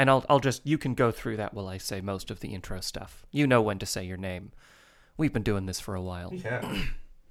And I'll just, you can go through that while I say most of the intro stuff. You know when to say your name. We've been doing this for a while. Yeah.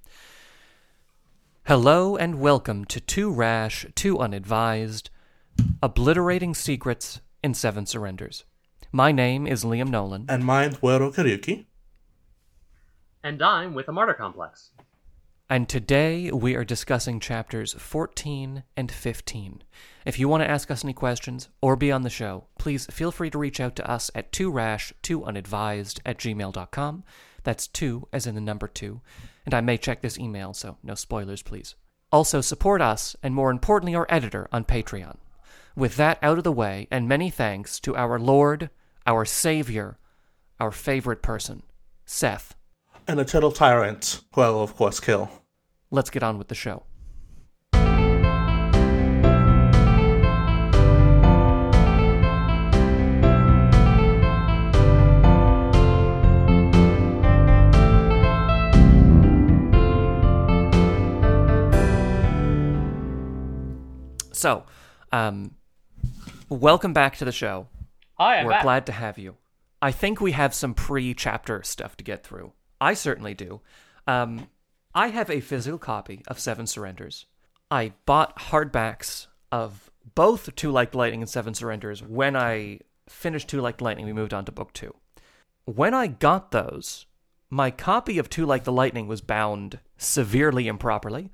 Hello and welcome to Too Rash, Too Unadvised, Obliterating Secrets in Seven Surrenders. My name is Liam Nolan. And mine's Wero Karyuki. And I'm with a martyr complex. And today we are discussing chapters 14 and 15. If you want to ask us any questions or be on the show, please feel free to reach out to us at toorash2unadvised@gmail.com. That's 2 as in the number 2. And I may check this email, so no spoilers, please. Also, support us, and more importantly, our editor on Patreon. With that out of the way, and many thanks to our Lord, our Savior, our favorite person, Seth. And a turtle tyrant, who I will of course kill. Let's get on with the show. So, welcome back to the show. Hi, I'm We're back. glad to have you. I think we have some pre-chapter stuff to get through. I certainly do. I have a physical copy of Seven Surrenders. I bought hardbacks of both Two Like Lightning and Seven Surrenders. When I finished Two Like Lightning, we moved on to book 2. When I got those, my copy of Two Like the Lightning was bound severely improperly.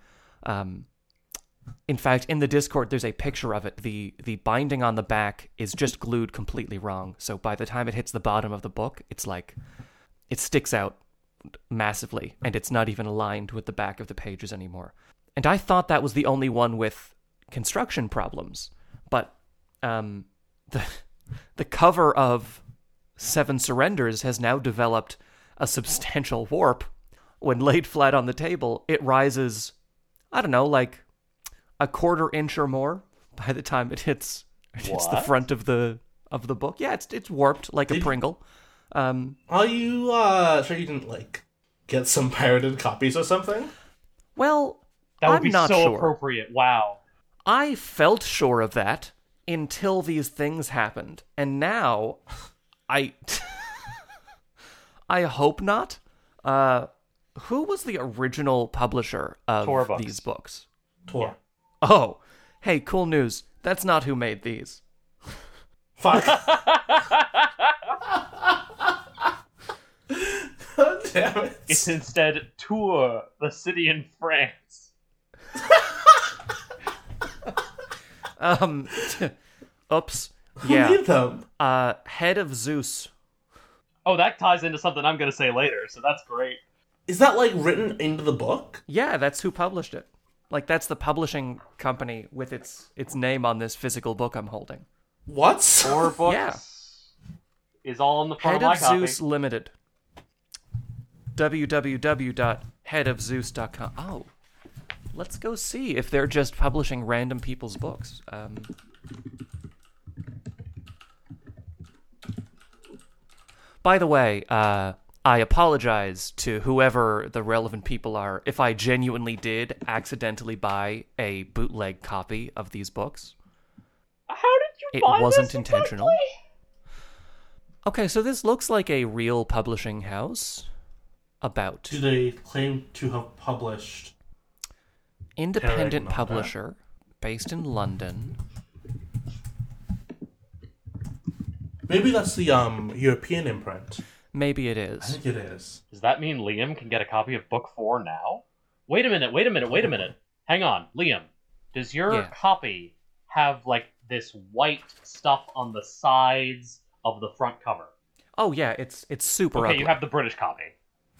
In fact, in the Discord, there's a picture of it. The binding on the back is just glued completely wrong. So by the time it hits the bottom of the book, it's like, it sticks out massively, and it's not even aligned with the back of the pages anymore. And I thought that was the only one with construction problems. But the cover of Seven Surrenders has now developed a substantial warp. When laid flat on the table, it rises, I don't know, like a quarter inch or more by the time it hits the front of the book. Yeah, it's warped like a Pringle. Are you sure you didn't get some pirated copies or something? Well, That would I'm be not so sure. appropriate. Wow. I felt sure of that until these things happened, and now I I hope not. Who was the original publisher of Tor Books. these books? Tor. Oh, hey, cool news. That's not who made these. Fuck. God damn it. It's instead Tours, the city in France. Oops. Who Yeah. made them? Head of Zeus. Oh, that ties into something I'm going to say later, so that's great. Is that written into the book? Yeah, that's who published it. That's the publishing company with its name on this physical book I'm holding. What? Tor Books Yeah. is all on the front Head of my of copy. Zeus Limited. www.headofzeus.com. Oh, let's go see if they're just publishing random people's books. By the way, I apologize to whoever the relevant people are if I genuinely did accidentally buy a bootleg copy of these books. How did you It find wasn't this intentional. exactly? Okay, so this looks like a real publishing house. About. Do they claim to have published? Independent Paragon publisher based in London. Maybe that's the European imprint. Maybe it I is. think it is. Does that mean Liam can get a copy of Book 4 now? Wait a minute. Hang on, Liam. Does your Yeah. copy have, this white stuff on the sides of the front cover? Oh yeah, it's super Okay, ugly. you have the British copy.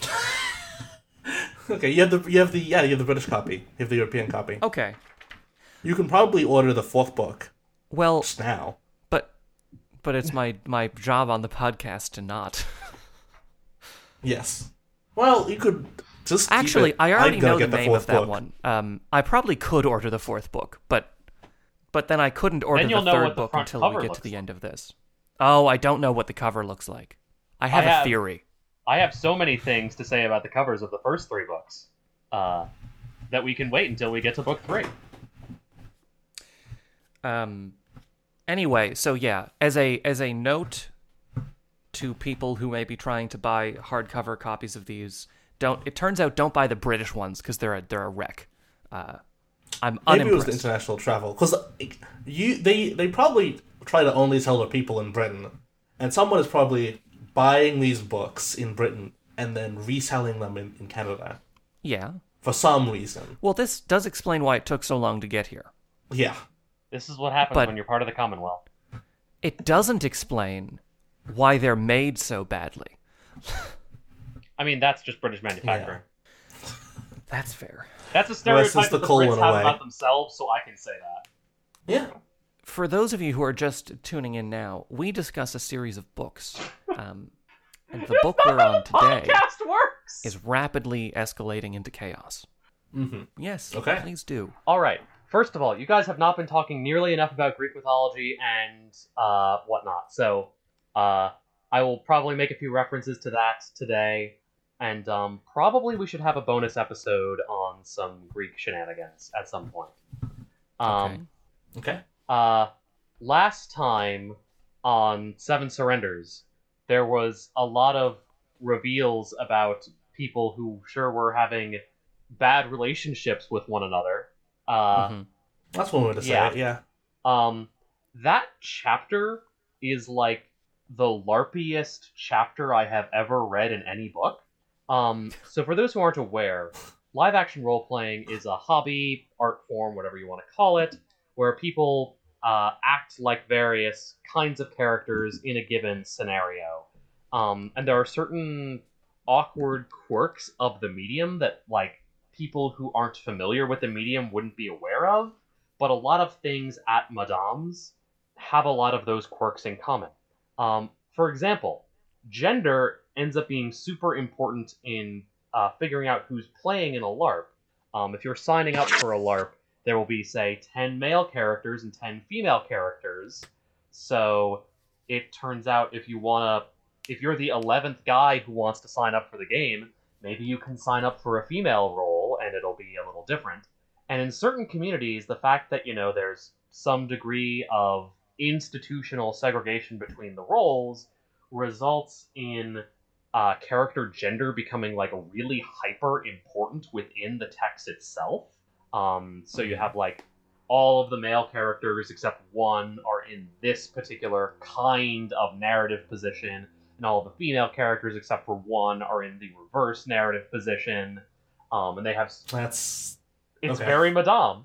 Okay, you have the British copy. You have the European copy. Okay. You can probably order the fourth book Well, just now. but it's my job on the podcast to not. Yes. Well, you could just Actually, keep it. I already I'd go know the get name of fourth that book. one. I probably could order the fourth book, but then I couldn't order Then the you'll know third what the book front until cover we get to looks the like. end of this. Oh, I don't know what the cover looks like. I have a theory. I have so many things to say about the covers of the first 3 books that we can wait until we get to book 3. Anyway, so yeah, as a note to people who may be trying to buy hardcover copies of these, don't buy the British ones because they're a wreck. I'm unimpressed. Maybe it was the international travel, because they probably try to only sell to people in Britain, and someone is probably buying these books in Britain and then reselling them in Canada. Yeah. For some reason. Well, this does explain why it took so long to get here. Yeah. This is what happens when you're part of the Commonwealth. It doesn't explain why they're made so badly. I mean, that's just British manufacturing. Yeah. That's fair. That's a stereotype that the Brits have away. about themselves, so I can say that. Yeah. For those of you who are just tuning in now, we discuss a series of books. And the book we're on today is rapidly escalating into chaos. Mm-hmm. Yes, okay. Please do. All right. First of all, you guys have not been talking nearly enough about Greek mythology and whatnot. So I will probably make a few references to that today. And probably we should have a bonus episode on some Greek shenanigans at some point. Okay. Last time on Seven Surrenders, there was a lot of reveals about people who sure were having bad relationships with one another. That's one way to say it, yeah. That chapter is like the LARPiest chapter I have ever read in any book. So for those who aren't aware, live action role-playing is a hobby, art form, whatever you want to call it, where people act like various kinds of characters in a given scenario. And there are certain awkward quirks of the medium that, like, people who aren't familiar with the medium wouldn't be aware of, but a lot of things at Madame's have a lot of those quirks in common. For example, gender ends up being super important in figuring out who's playing in a LARP. If you're signing up for a LARP, there will be, say, 10 male characters and 10 female characters. So it turns out if you're the 11th guy who wants to sign up for the game, maybe you can sign up for a female role and it'll be a little different. And in certain communities, the fact that, there's some degree of institutional segregation between the roles results in character gender becoming like really hyper important within the text itself. So you have like all of the male characters except one are in this particular kind of narrative position, and all of the female characters except for one are in the reverse narrative position. And they have it's very Madame.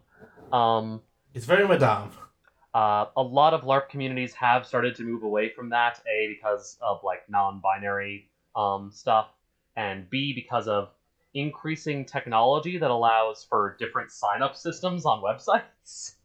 It's very Madame. A lot of LARP communities have started to move away from that, A, because of like non-binary stuff, and B, because of increasing technology that allows for different sign-up systems on websites.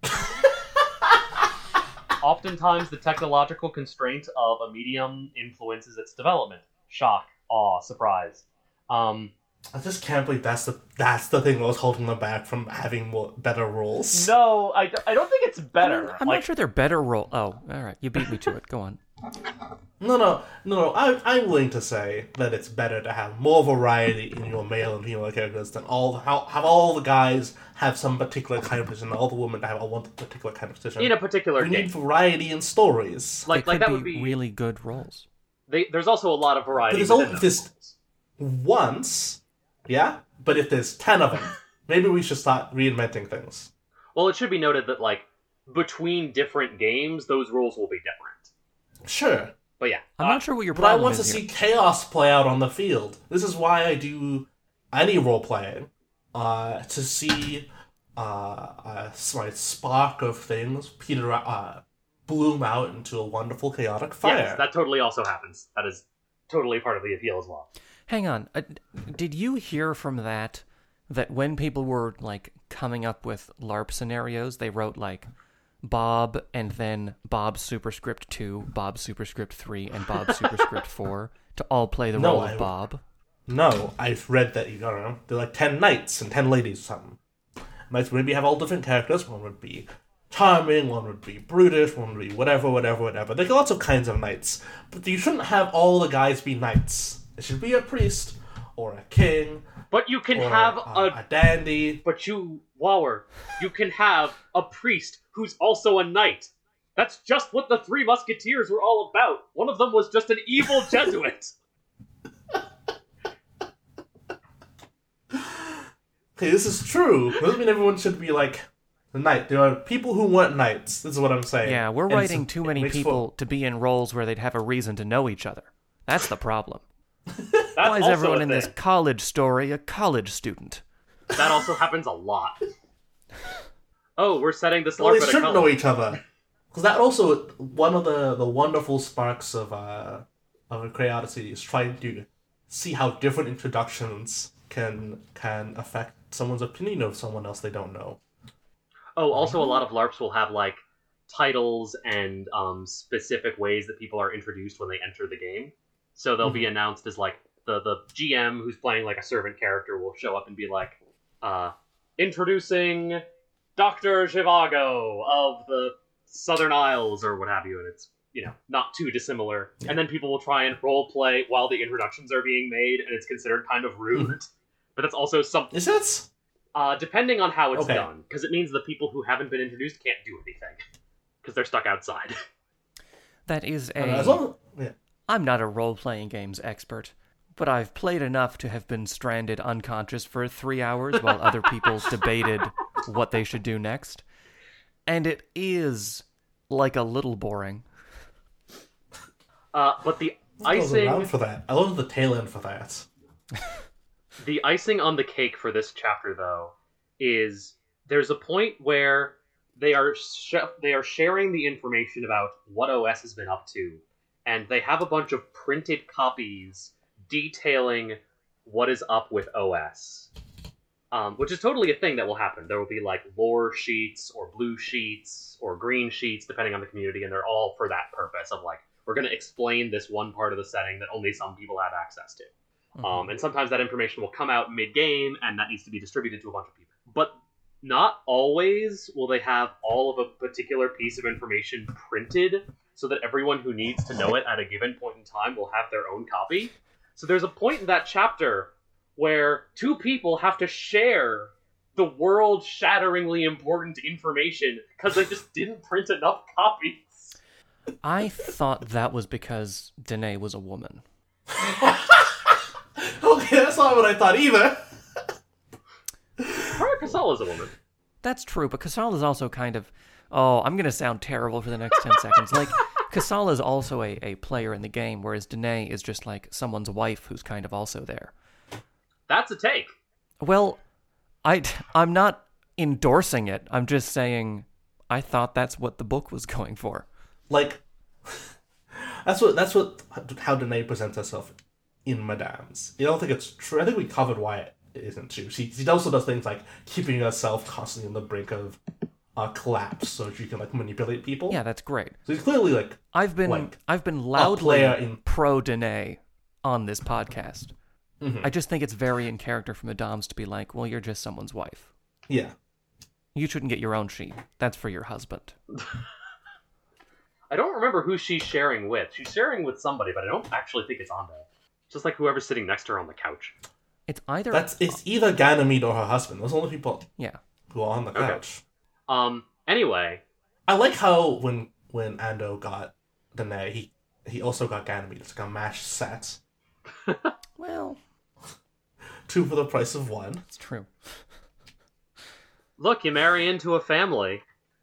Oftentimes, the technological constraint of a medium influences its development. Shock, awe, surprise. I just can't believe that's the thing that was holding them back from having better rules. No, I don't think it's better. I'm not sure they're better role. Oh, all right. You beat me to it. Go on. No. I'm willing to say that it's better to have more variety in your male and female characters than have all the guys have some particular kind of position, and all the women have one particular kind of position. In a particular game. We need variety in stories. Like that would be really good roles. There's also a lot of variety. But there's this once, yeah. But if there's 10 of them, maybe we should start reinventing things. Well, it should be noted that like between different games, those rules will be different. Sure. But yeah. I'm not sure what your problem is. But I want to see chaos play out on the field. This is why I do any role playing. To see my spark of things bloom out into a wonderful chaotic fire. Yes, that totally also happens. That is totally part of the appeal as well. Hang on. Did you hear from that when people were like coming up with LARP scenarios, they wrote like Bob and then Bob superscript 2, Bob superscript 3, and Bob superscript 4 to all play the role of Bob? No, I've read that, they're like 10 knights and 10 ladies or something. Might maybe have all different characters. One would be charming, one would be brutish, one would be whatever. There's lots of kinds of knights. But you shouldn't have all the guys be knights. It should be a priest, or a king, but you can have a dandy. But you can have a priest who's also a knight. That's just what the Three Musketeers were all about. One of them was just an evil Jesuit. Okay, this is true. Doesn't mean everyone should be like a knight. There are people who weren't knights. This is what I'm saying. Yeah, we're And writing so too it many makes people to be in roles where they'd have a reason to know each other. That's the problem. That's Why is also everyone a in this thing. college story a college student? That also happens a lot. Oh, we're setting this Well, LARP they at a should college. know each other. Because that also, one of the wonderful sparks of a Cray Odyssey is trying to see how different introductions can affect someone's opinion of someone else they don't know. Oh, also a lot of LARPs will have like titles and specific ways that people are introduced when they enter the game. So they'll be announced as like the GM who's playing like a servant character will show up and be like, introducing Dr. Zhivago of the Southern Isles or what have you, and it's, you know, not too dissimilar. Yeah. And then people will try and role play while the introductions are being made, and it's considered kind of rude. But that's also something. Is it? Depending on how it's Okay. done, because it means the people who haven't been introduced can't do anything, because they're stuck outside. That is As a... long yeah. I'm not a role-playing games expert, but I've played enough to have been stranded unconscious for 3 hours while other people debated what they should do next. And it is, like, a little boring. But the I was around icing, for that. I love the tail end for that. the icing on the cake for this chapter, though, is there's a point where they are sharing the information about what OS has been up to, and they have a bunch of printed copies detailing what is up with OS. Which is totally a thing that will happen. There will be like lore sheets or blue sheets or green sheets, depending on the community, and they're all for that purpose of like, we're going to explain this one part of the setting that only some people have access to. And sometimes that information will come out mid-game, and that needs to be distributed to a bunch of people. But not always will they have all of a particular piece of information printed so that everyone who needs to know it at a given point in time will have their own copy. So there's a point in that chapter where two people have to share the world-shatteringly important information because they just didn't print enough copies. I thought that was because Danae was a woman. Okay, that's not what I thought either. Casala's a woman. That's true, but Casala is also kind of... Oh, I'm going to sound terrible for the next 10 seconds. Like, Casala is also a player in the game, whereas Danae is just like someone's wife who's kind of also there. That's a take. Well, I'm not endorsing it. I'm just saying I thought that's what the book was going for. Like, that's how Danae presents herself in Madame's. I don't think it's true. I think we covered why it isn't true. She also does things like keeping herself constantly on the brink of collapse so she can like manipulate people. Yeah, that's great. So he's clearly like I've been player loudly in- pro Danae on this podcast. Mhm. I just think it's very in character for Madame's to be like, well, you're just someone's wife. yeah. You shouldn't get your own sheet. That's for your husband. I don't remember who she's sharing with. She's sharing with somebody, but I don't actually think it's Ando. Just like whoever's sitting next to her on the couch. It's either... It's either Ganymede or her husband. Those are the only people Yeah. who are on the Okay. couch. Anyway, I like how when Ando got Danae, he also got Ganymede. It's like a match set. Well, 2 for the price of 1. it's true. look, you marry into a family.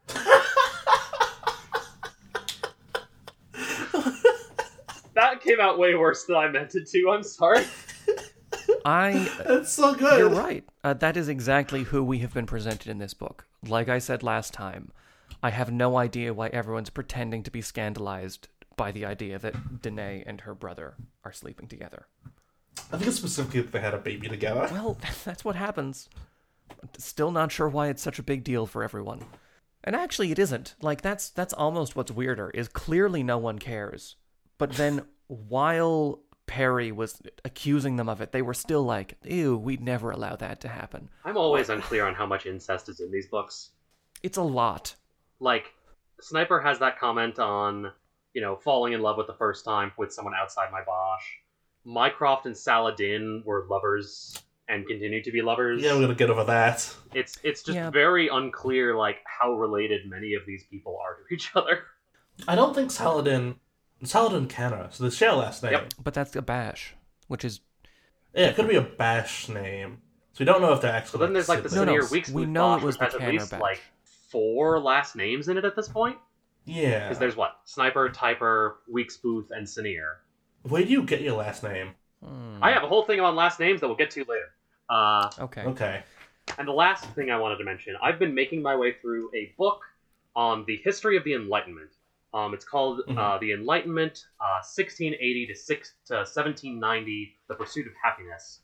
That came out way worse than I meant it to, I'm sorry. That's so good. You're right. That is exactly who we have been presented in this book. Like I said last time, I have no idea why everyone's pretending to be scandalized by the idea that Danae and her brother are sleeping together. I think it's specifically that they had a baby together. Well, that's what happens. Still not sure why it's such a big deal for everyone. And actually, it isn't. Like, that's almost what's weirder, is clearly no one cares. But then, while Perry was accusing them of it, they were still like, ew, we'd never allow that to happen. I'm always unclear on how much incest is in these books. It's a lot. Like, Sniper has that comment on, falling in love with the first time with someone outside my Bosch. Mycroft and Saladin were lovers and continue to be lovers. Yeah, we're gonna get over that. It's just Yeah. very unclear, like, how related many of these people are to each other. I don't think Saladin Canna, so they share a last name. Yep. But that's a bash, which is Yeah, it could be a Bash name. So we don't know if they're actually. So then there's like the No, no, Sinir Weeks we Booth know it Bosch, was which the has at Canner least batch. like 4 last names in it at this point. Yeah. Because there's what? Sniper, Typer, Weeks Booth, and Sinir. Where do you get your last name? I have a whole thing on last names that we'll get to later. Okay. Okay. And the last thing I wanted to mention, I've been making my way through a book on the history of the Enlightenment. It's called The Enlightenment, 1680 to 1790, The Pursuit of Happiness.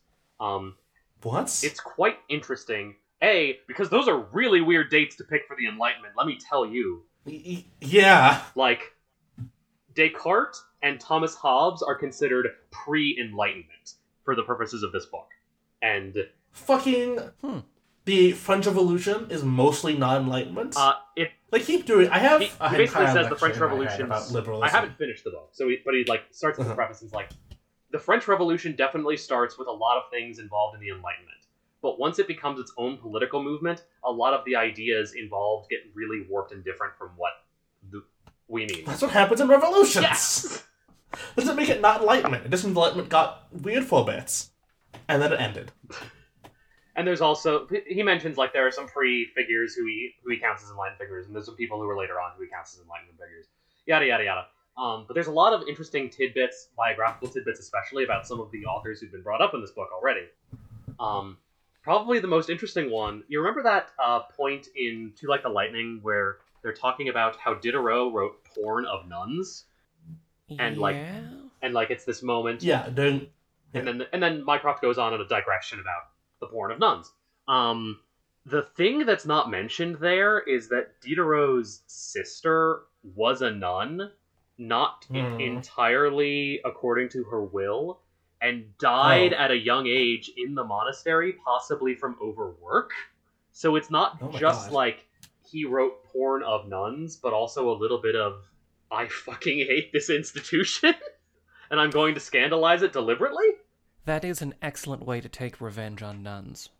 What? It's quite interesting. Because those are really weird dates to pick for the Enlightenment, let me tell you. Yeah. Like, Descartes and Thomas Hobbes are considered pre-Enlightenment for the purposes of this book. And Fucking. The French Revolution is mostly non-enlightenment. it Like, keep doing. I have. he a basically entire says the French lecture in my head Revolution. about liberalism. I haven't finished the book, but he like starts with the preface. He's like, the French Revolution definitely starts with a lot of things involved in the Enlightenment, but once it becomes its own political movement, a lot of the ideas involved get really warped and different from what we need. That's what happens in revolutions. Yes. Doesn't make it not enlightenment. It just enlightenment got weird for bits, and then it ended. And there's also, he mentions like there are some pre-figures who he counts as enlightened figures, and there's some people who are later on who he counts as enlightenment figures. Yada yada yada. But there's a lot of interesting tidbits, biographical tidbits especially, about some of the authors who've been brought up in this book already. Probably the most interesting one, you remember that point in To Like the Lightning where they're talking about how Diderot wrote porn of nuns? And like it's this moment. Yeah, don't. And then Mycroft goes on in a digression about the porn of nuns. The thing that's not mentioned there is that Diderot's sister was a nun, not entirely according to her will, and died at a young age in the monastery, possibly from overwork. So it's not just God. like he wrote porn of nuns, but also a little bit of, I fucking hate this institution, and I'm going to scandalize it deliberately? That is an excellent way to take revenge on nuns.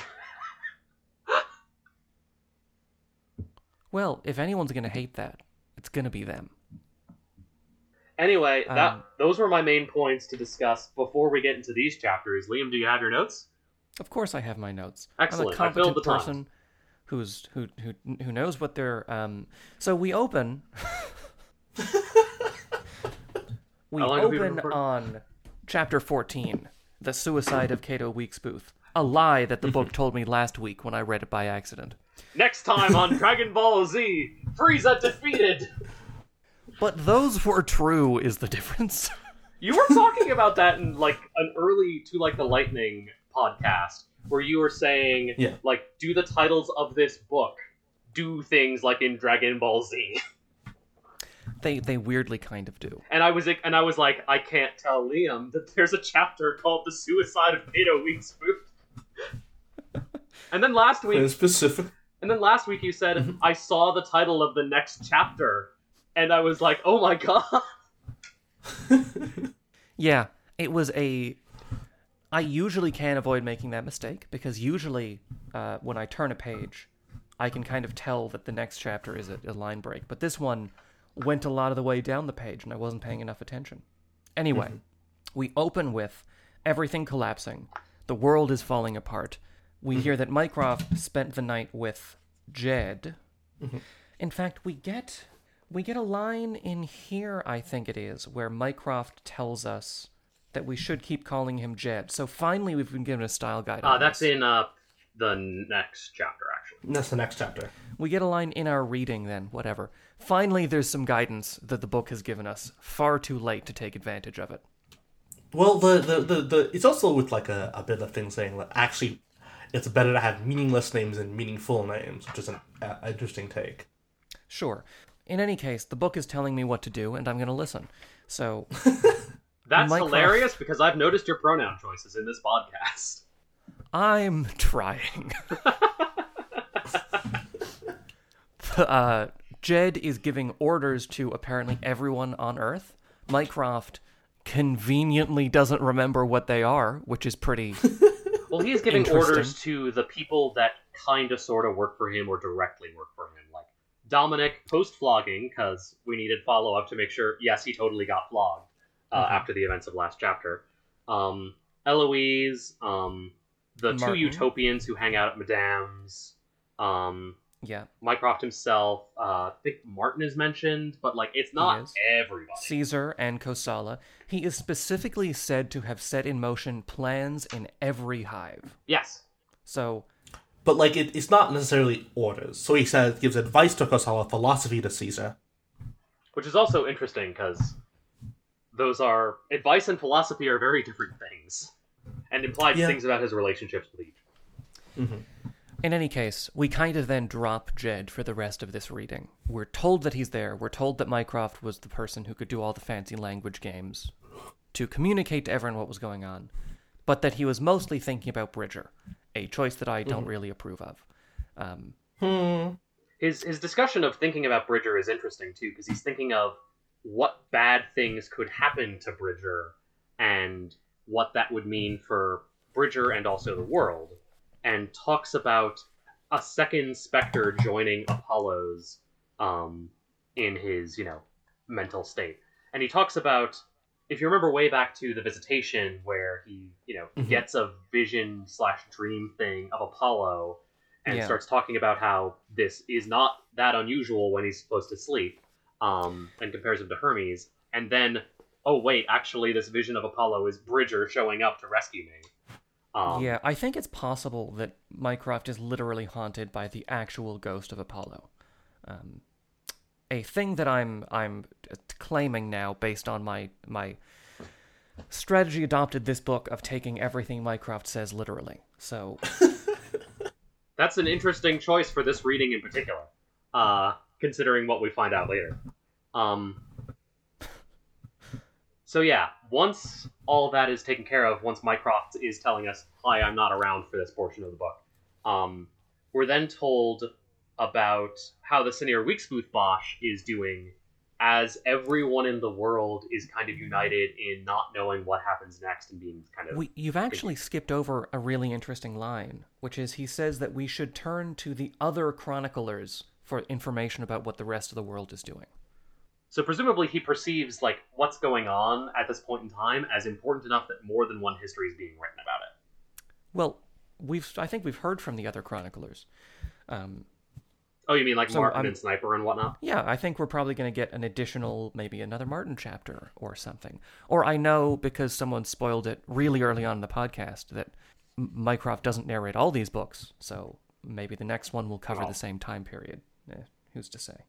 Well, if anyone's going to hate that, it's going to be them. Anyway, those were my main points to discuss before we get into these chapters. Liam, do you have your notes? Of course I have my notes. Excellent. I'm a I filled competent the time. person who knows what they're... So we open... we How long have we been open recording? on chapter 14, The Suicide of Cato Weeks Booth. A lie that the book told me last week when I read it by accident. Next time on Dragon Ball Z, Frieza defeated! But those were true is the difference. You were talking about that in, like, an early To Like the Lightning podcast, where you were saying, like, do the titles of this book do things like in Dragon Ball Z? They weirdly kind of do. And I was like, I can't tell Liam that there's a chapter called The Suicide of Cato Weeks Booth. And then last week... specific. And then last week you said, I saw the title of the next chapter. And I was like, oh my god. Yeah, it was a... I usually can't avoid making that mistake, because usually when I turn a page, I can kind of tell that the next chapter is a line break. But this one went a lot of the way down the page, and I wasn't paying enough attention. Anyway, we open with everything collapsing. The world is falling apart. We hear that Mycroft spent the night with Jed. In fact, we get a line in here, I think it is, where Mycroft tells us that we should keep calling him Jed. So finally we've been given a style guide. on That's this. in the next chapter, actually. That's the next chapter. We get a line in our reading then, whatever. Finally there's some guidance that the book has given us. Far too late to take advantage of it. Well, the it's also with like a bit of thing saying that actually it's better to have meaningless names than meaningful names, which is an interesting take. Sure. In any case, the book is telling me what to do, and I'm going to listen. So... That's Mycroft- hilarious because I've noticed your pronoun choices in this podcast. I'm trying. Jed is giving orders to apparently everyone on Earth. Mycroft conveniently doesn't remember what they are, which is pretty Well, he's giving Interesting. orders to the people that kind of sort of work for him or directly work for him. Like, Dominic post-flogging, because we needed follow-up to make sure, yes, he totally got flogged after the events of last chapter. Eloise, the two Martin. Utopians who hang out at Madame's, Yeah. Mycroft himself, I think Martin is mentioned, but like it's not is. everybody. Caesar and Kosala. He is specifically said to have set in motion plans in every hive. Yes. So, But like it's not necessarily orders. So he says gives advice to Kosala, philosophy to Caesar. Which is also interesting because those are advice and philosophy are very different things, and implies things about his relationships with each. Mm-hmm. in any case, we kind of then drop Jed for the rest of this reading. We're told that he's there. We're told that Mycroft was the person who could do all the fancy language games to communicate to everyone what was going on, but that he was mostly thinking about Bridger, a choice that I don't really approve of. His discussion of thinking about Bridger is interesting too, because he's thinking of what bad things could happen to Bridger and what that would mean for Bridger and also the world, and talks about a second Spectre joining Apollo's in his, mental state. And he talks about, if you remember way back to the Visitation, where he, gets a vision/dream thing of Apollo and starts talking about how this is not that unusual when he's supposed to sleep, and compares him to Hermes. And then, oh wait, actually this vision of Apollo is Bridger showing up to rescue me. Yeah, I think it's possible that Mycroft is literally haunted by the actual ghost of Apollo. A thing that I'm claiming now based on my strategy adopted this book of taking everything Mycroft says literally. So that's an interesting choice for this reading in particular, considering what we find out later. So yeah, once all that is taken care of, once Mycroft is telling us, hi, I'm not around for this portion of the book, we're then told about how the Sinir Weeksbooth Bosch is doing, as everyone in the world is kind of united in not knowing what happens next and being kind of... You've actually skipped over a really interesting line, which is he says that we should turn to the other chroniclers for information about what the rest of the world is doing. So presumably he perceives what's going on at this point in time as important enough that more than one history is being written about it. Well, I think we've heard from the other chroniclers. Oh, you mean Martin and Sniper and whatnot? Yeah, I think we're probably going to get an additional, maybe another Martin chapter or something. Or I know, because someone spoiled it really early on in the podcast, that Mycroft doesn't narrate all these books, so maybe the next one will cover the same time period. Who's to say?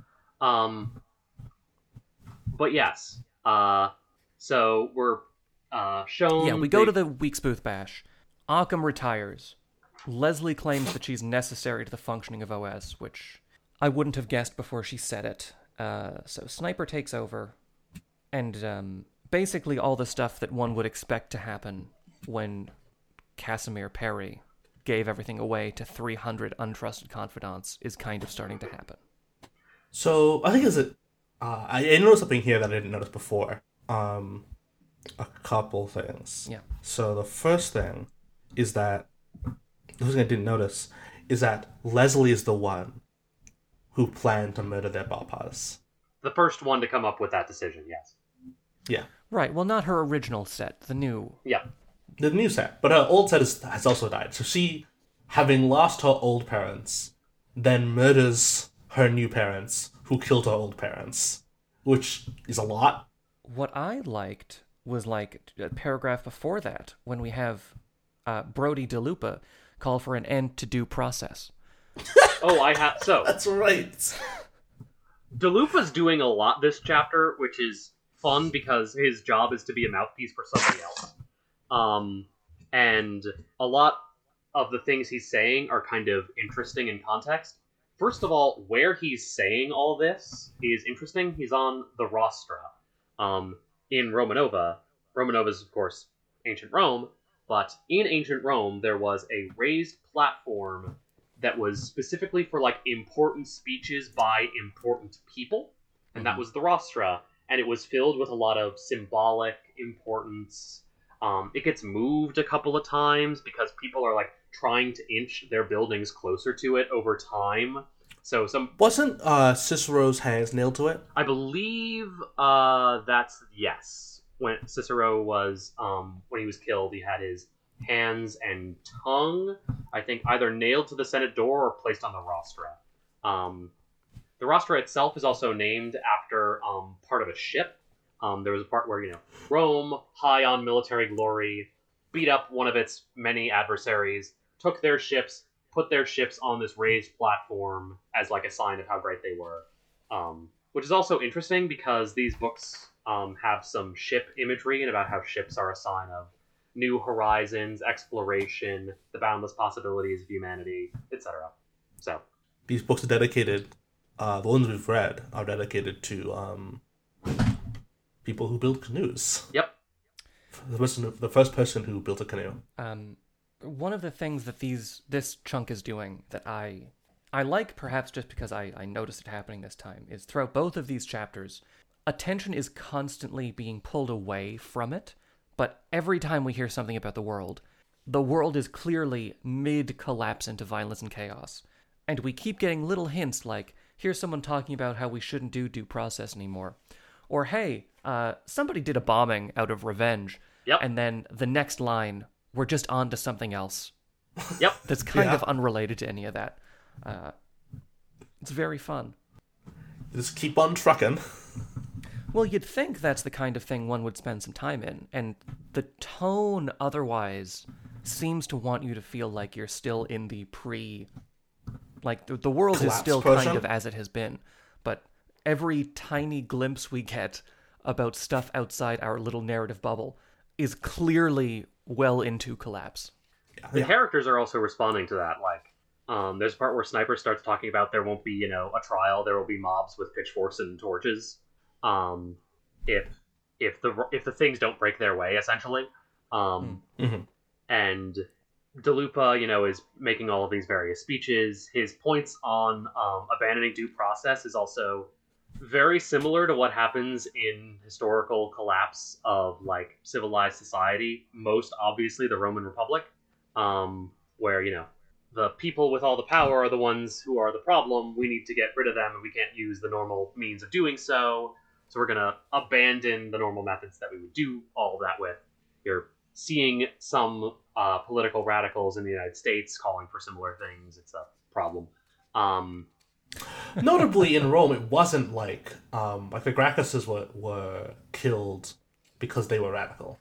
But yes, so we're shown... Yeah, we go to the Weeksbooth Bash. Occam retires. Leslie claims that she's necessary to the functioning of OS, which I wouldn't have guessed before she said it. So Sniper takes over, and basically all the stuff that one would expect to happen when Casimir Perry gave everything away to 300 untrusted confidants is kind of starting to happen. So I think I noticed something here that I didn't notice before. A couple things. Yeah. So the first thing is that the first thing I didn't notice is that Leslie is the one who planned to murder their Bapas. The first one to come up with that decision, yes. Yeah. Right, well, not her original set, the new... Yeah. The new set, but her old set has also died. So she, having lost her old parents, then murders her new parents, who killed her old parents, which is a lot. What I liked was a paragraph before that, when we have Brody DeLupa call for an end to due process. So That's right. DeLupa's doing a lot this chapter, which is fun because his job is to be a mouthpiece for somebody else. And a lot of the things he's saying are kind of interesting in context. First of all, where he's saying all this is interesting. He's on the Rostra in Romanova. Romanova is, of course, ancient Rome, but in ancient Rome, there was a raised platform that was specifically for important speeches by important people, and that was the Rostra, and it was filled with a lot of symbolic importance. It gets moved a couple of times because people are trying to inch their buildings closer to it over time. So Wasn't Cicero's hands nailed to it? I believe that's yes. When Cicero was when he was killed, he had his hands and tongue, I think, either nailed to the Senate door or placed on the rostra. The rostra itself is also named after part of a ship. There was a part where, Rome, high on military glory, beat up one of its many adversaries, took their ships, put their ships on this raised platform as like a sign of how great they were. Which is also interesting because these books have some ship imagery and about how ships are a sign of new horizons, exploration, the boundless possibilities of humanity, etc. So These books are dedicated, the ones we've read are dedicated to people who build canoes. Yep. The first person who built a canoe. One of the things that this chunk is doing that I like, perhaps just because I noticed it happening this time, is throughout both of these chapters, attention is constantly being pulled away from it, but every time we hear something about the world is clearly mid-collapse into violence and chaos. And we keep getting little hints like, here's someone talking about how we shouldn't do due process anymore. Or, hey, somebody did a bombing out of revenge. Yep. And then the next line, we're just on to something else. Yep. That's kind of unrelated to any of that. It's very fun. Just keep on trucking. Well, you'd think that's the kind of thing one would spend some time in, and the tone otherwise seems to want you to feel like you're still in the like the world collapse is still portion? kind of as it has been, but every tiny glimpse we get about stuff outside our little narrative bubble is clearly well into collapse. The characters are also responding to that. Like, there's a part where Sniper starts talking about there won't be, a trial. There will be mobs with pitchforks and torches. If the things don't break their way, essentially. And DeLuca, is making all of these various speeches. His points on abandoning due process is also very similar to what happens in historical collapse of like civilized society. Most obviously, the Roman Republic, where the people with all the power are the ones who are the problem. We need to get rid of them, and we can't use the normal means of doing so. So we're going to abandon the normal methods that we would do all of that with. You're seeing some political radicals in the United States calling for similar things. It's a problem. Notably, in Rome, it wasn't like the Gracchuses were killed because they were radical.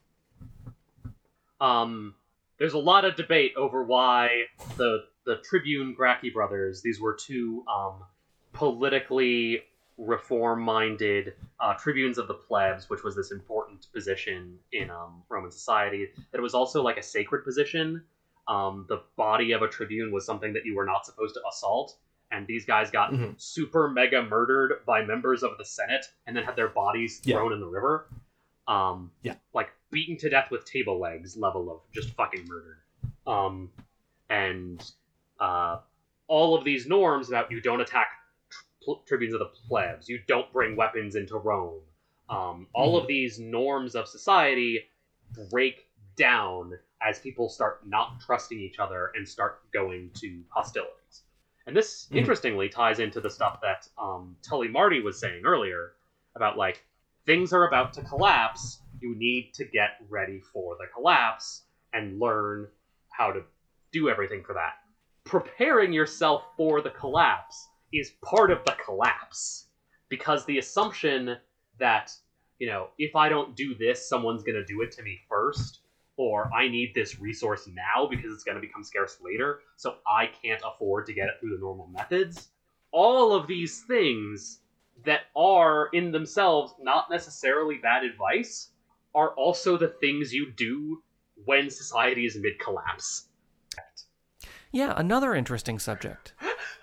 There's a lot of debate over why the Tribune Gracchi brothers, these were two politically reform-minded tribunes of the plebs, which was this important position in Roman society, that it was also like a sacred position. The body of a tribune was something that you were not supposed to assault, and these guys got super mega murdered by members of the Senate and then had their bodies thrown in the river. Like beaten to death with table legs level of just fucking murdered. And all of these norms about you don't attack tribunes of the plebs, you don't bring weapons into Rome, all of these norms of society break down as people start not trusting each other and start going to hostilities. And this, interestingly, ties into the stuff that Tully Marty was saying earlier about, like, things are about to collapse, you need to get ready for the collapse and learn how to do everything for that. Preparing yourself for the collapse is part of the collapse. Because the assumption that, if I don't do this, someone's going to do it to me first, or I need this resource now because it's going to become scarce later, so I can't afford to get it through the normal methods. All of these things that are in themselves not necessarily bad advice are also the things you do when society is mid-collapse. Yeah, another interesting subject.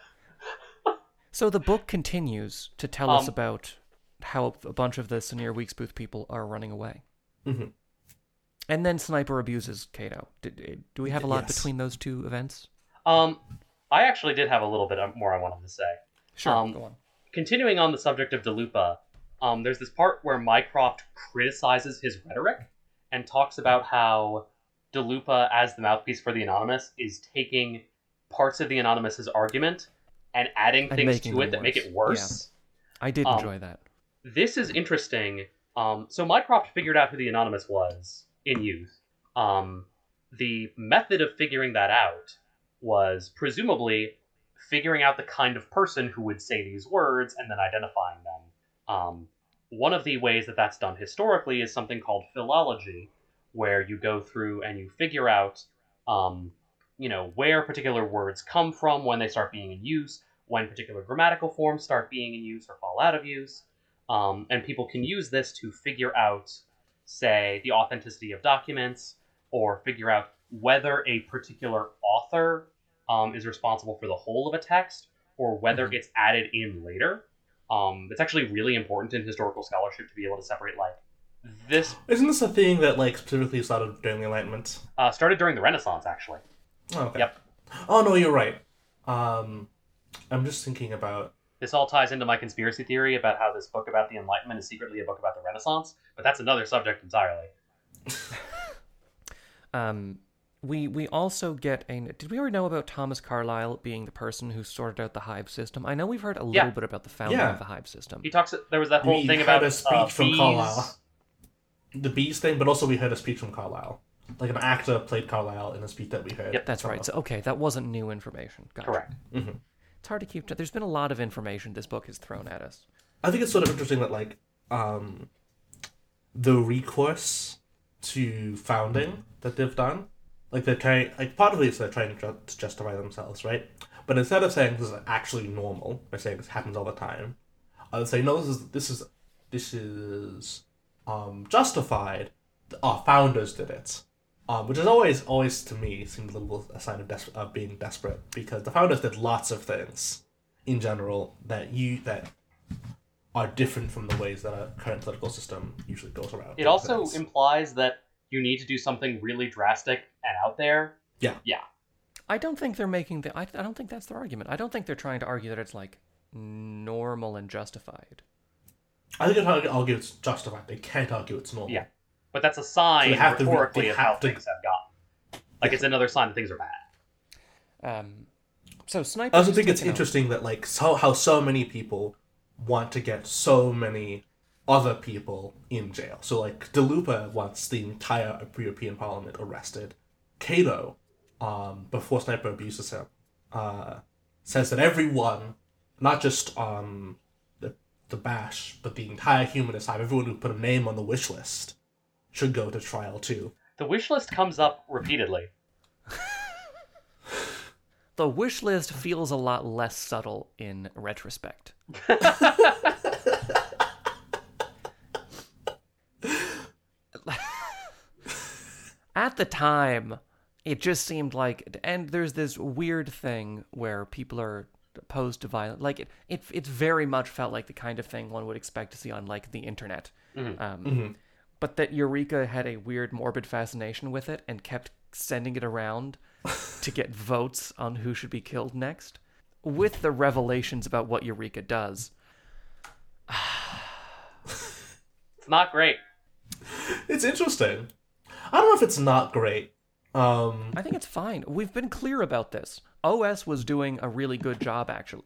So the book continues to tell us about how a bunch of the Sinir Weeksbooth people are running away. Mm-hmm. And then Sniper abuses Cato. Do we have a lot between those two events? I actually did have a little bit more I wanted to say. Sure, go on. Continuing on the subject of DeLuca, there's this part where Mycroft criticizes his rhetoric and talks about how DeLuca, as the mouthpiece for the Anonymous, is taking parts of the Anonymous' argument and adding And things making to it them that make worse. it worse. I did enjoy that. This is interesting. So Mycroft figured out who the Anonymous was in youth. The method of figuring that out was presumably figuring out the kind of person who would say these words and then identifying them. One of the ways that that's done historically is something called philology, where you go through and you figure out, where particular words come from when they start being in use, when particular grammatical forms start being in use or fall out of use. And people can use this to figure out, say, the authenticity of documents, or figure out whether a particular author is responsible for the whole of a text, or whether it's added in later. It's actually really important in historical scholarship to be able to separate, this... Isn't this a thing that, specifically started during the Enlightenment? Started during the Renaissance, actually. Oh, okay. Yep. Oh, no, you're right. I'm just thinking about... This all ties into my conspiracy theory about how this book about the Enlightenment is secretly a book about the Renaissance, but that's another subject entirely. We also get a... Did we already know about Thomas Carlyle being the person who sorted out the hive system? I know we've heard a little bit about the founding of the hive system. He talks... There was that whole thing We about heard a speech from bees. Carlyle. The bees thing, but also we heard a speech from Carlyle. Like an actor played Carlyle in a speech that we heard. Yep, that's right. So, okay, that wasn't new information. Gotcha. Correct. Mm-hmm. It's hard to keep... There's been a lot of information this book has thrown at us. I think it's sort of interesting that, the recourse to founding that they've done, they're trying... part of it is they're trying to justify themselves, right? But instead of saying this is actually normal, they're saying this happens all the time, they say, no, this is justified. Our founders did it. Which is always to me seems a little a sign of being desperate, because the founders did lots of things in general that are different from the ways that a current political system usually goes around. It also implies that you need to do something really drastic and out there. Yeah. I don't think they're making the... I don't think that's their argument. I don't think they're trying to argue that it's, normal and justified. I think they're trying to argue it's justified. They can't argue it's normal. Yeah. But that's a sign, So rhetorically, of how to- things have gotten. It's another sign that things are bad. So Sniper... I also think it's interesting that, how so many people want to get so many other people in jail. So, DeLuca wants the entire European Parliament arrested. Cato, before Sniper abuses him, says that everyone, not just the Bash, but the entire humanist hive, everyone who put a name on the wish list, should go to trial too. The wish list comes up repeatedly. The wish list feels a lot less subtle in retrospect. At the time, it just seemed like... And there's this weird thing where people are opposed to violence. It very much felt like the kind of thing one would expect to see on, the internet. But that Eureka had a weird, morbid fascination with it and kept sending it around to get votes on who should be killed next. With the revelations about what Eureka does. It's not great. It's interesting. I don't know if it's not great. I think it's fine. We've been clear about this. OS was doing a really good job, actually.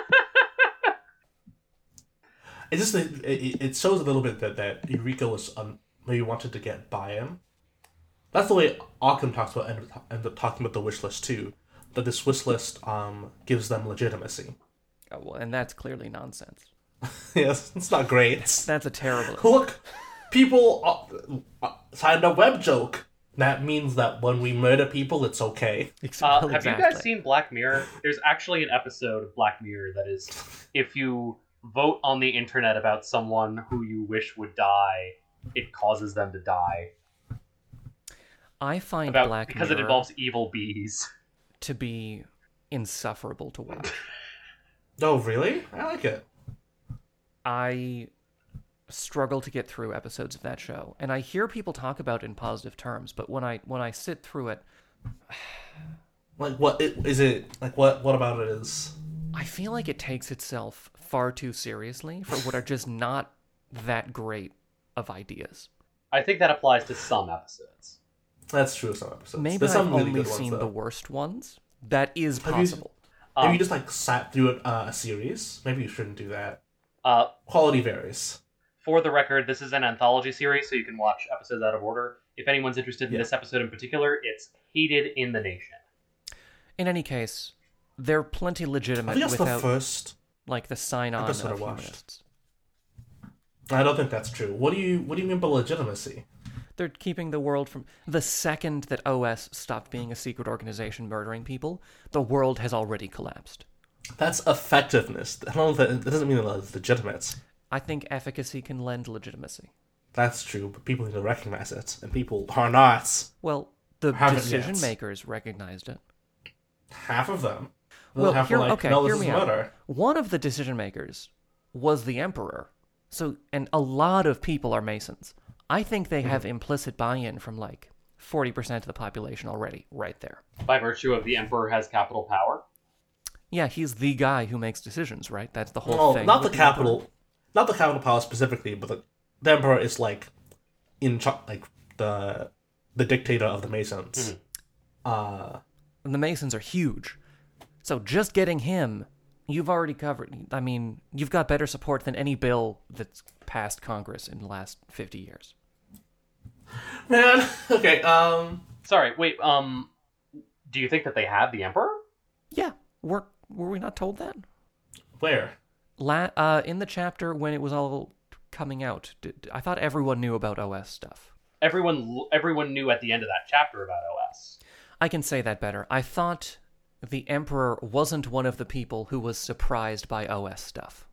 It's just it shows a little bit that Eureka was maybe wanted to get buy-in. That's the way Arkham talks about ended up talking about the wish list too. That this wish list gives them legitimacy. Oh, well, and that's clearly nonsense. Yes, it's not great. That's a terrible... Look, people signed a web joke. That means that when we murder people, it's okay. Well, have you guys seen Black Mirror? There's actually an episode of Black Mirror that is, if you vote on the internet about someone who you wish would die, it causes them to die. I find Black because Mirror it involves evil bees to be insufferable to watch. Oh, really? I like it. I struggle to get through episodes of that show, and I hear people talk about it in positive terms, but when I sit through it, what is it? What about it is? I feel like it takes itself far too seriously for what are just not that great of ideas. I think that applies to some episodes. That's true. Some episodes. Maybe There's I've some really only good ones, seen though. the worst ones. That is possible. Have you just like sat through a series? Maybe you shouldn't do that. Uh, Quality varies. for the record, this is an anthology series, so you can watch episodes out of order. If anyone's interested in this episode in particular, it's Hated in the Nation. In any case, they're plenty I legitimate think that's without the first like the sign-on of episode I watched. humanists. I don't think that's true. What do you mean by legitimacy? They're keeping the world from... The second that OS stopped being a secret organization murdering people, the world has already collapsed. That's effectiveness. I don't know that doesn't mean that it's legitimate. I think efficacy can lend legitimacy. That's true, but people need to recognize it, and people are not. Well, the Haven't decision yet. makers recognized it. Half of them. Well, Half hear, are like, okay, no, hear this me is out. murder. One of the decision makers was the Emperor. So, and a lot of people are Masons. I think they have implicit buy-in from like 40% of the population already, right there. By virtue of the Emperor has capital power. Yeah, he's the guy who makes decisions, right? That's the whole Well, thing. not the with capital, not the capital power specifically, but the emperor is like like the dictator of the Masons. And the Masons are huge. So just getting him, you've already covered. I mean, you've got better support than any bill that's passed Congress in the last 50 years. Man, okay. Sorry, wait, do you think that they have the Emperor? Yeah, were we not told that? Where? In the chapter when it was all coming out, I thought everyone knew about OS stuff. Everyone knew at the end of that chapter about OS. I can say that better. I thought the Emperor wasn't one of the people who was surprised by OS stuff.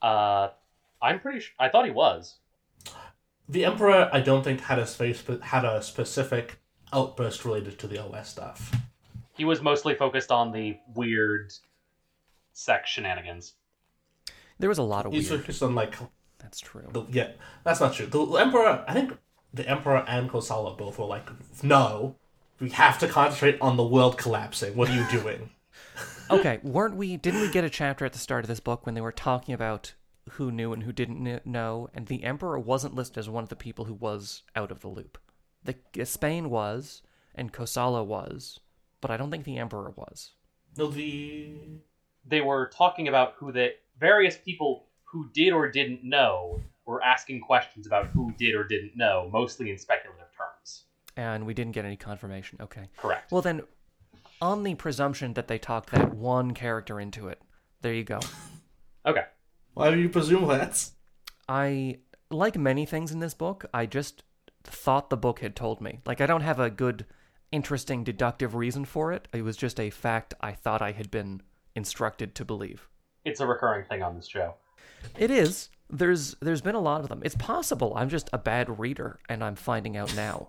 I'm pretty sure... I thought he was. The emperor, I don't think had a specific outburst related to the OS stuff. He was mostly focused on the weird sex shenanigans. There was a lot of He's weird. focused on like That's true. that's not true. The emperor, I think the emperor and Kosala both were like, no, we have to concentrate on the world collapsing. What are you doing? Okay, didn't we get a chapter at the start of this book when they were talking about who knew and who didn't know, and the Emperor wasn't listed as one of the people who was out of the loop. Spain was, and Kosala was, but I don't think the Emperor was. No, They were talking about who the various people who did or didn't know were asking questions about who did or didn't know, mostly in speculative terms. And we didn't get any confirmation. Okay. Correct. Well then, on the presumption that they talked that one character into it, there you go. Okay. Why do you presume that? I, like many things in this book, I just thought the book had told me. Like, I don't have a good, interesting, deductive reason for it. It was just a fact I thought I had been instructed to believe. It's a recurring thing on this show. It is. There's been a lot of them. It's possible I'm just a bad reader, and I'm finding out now.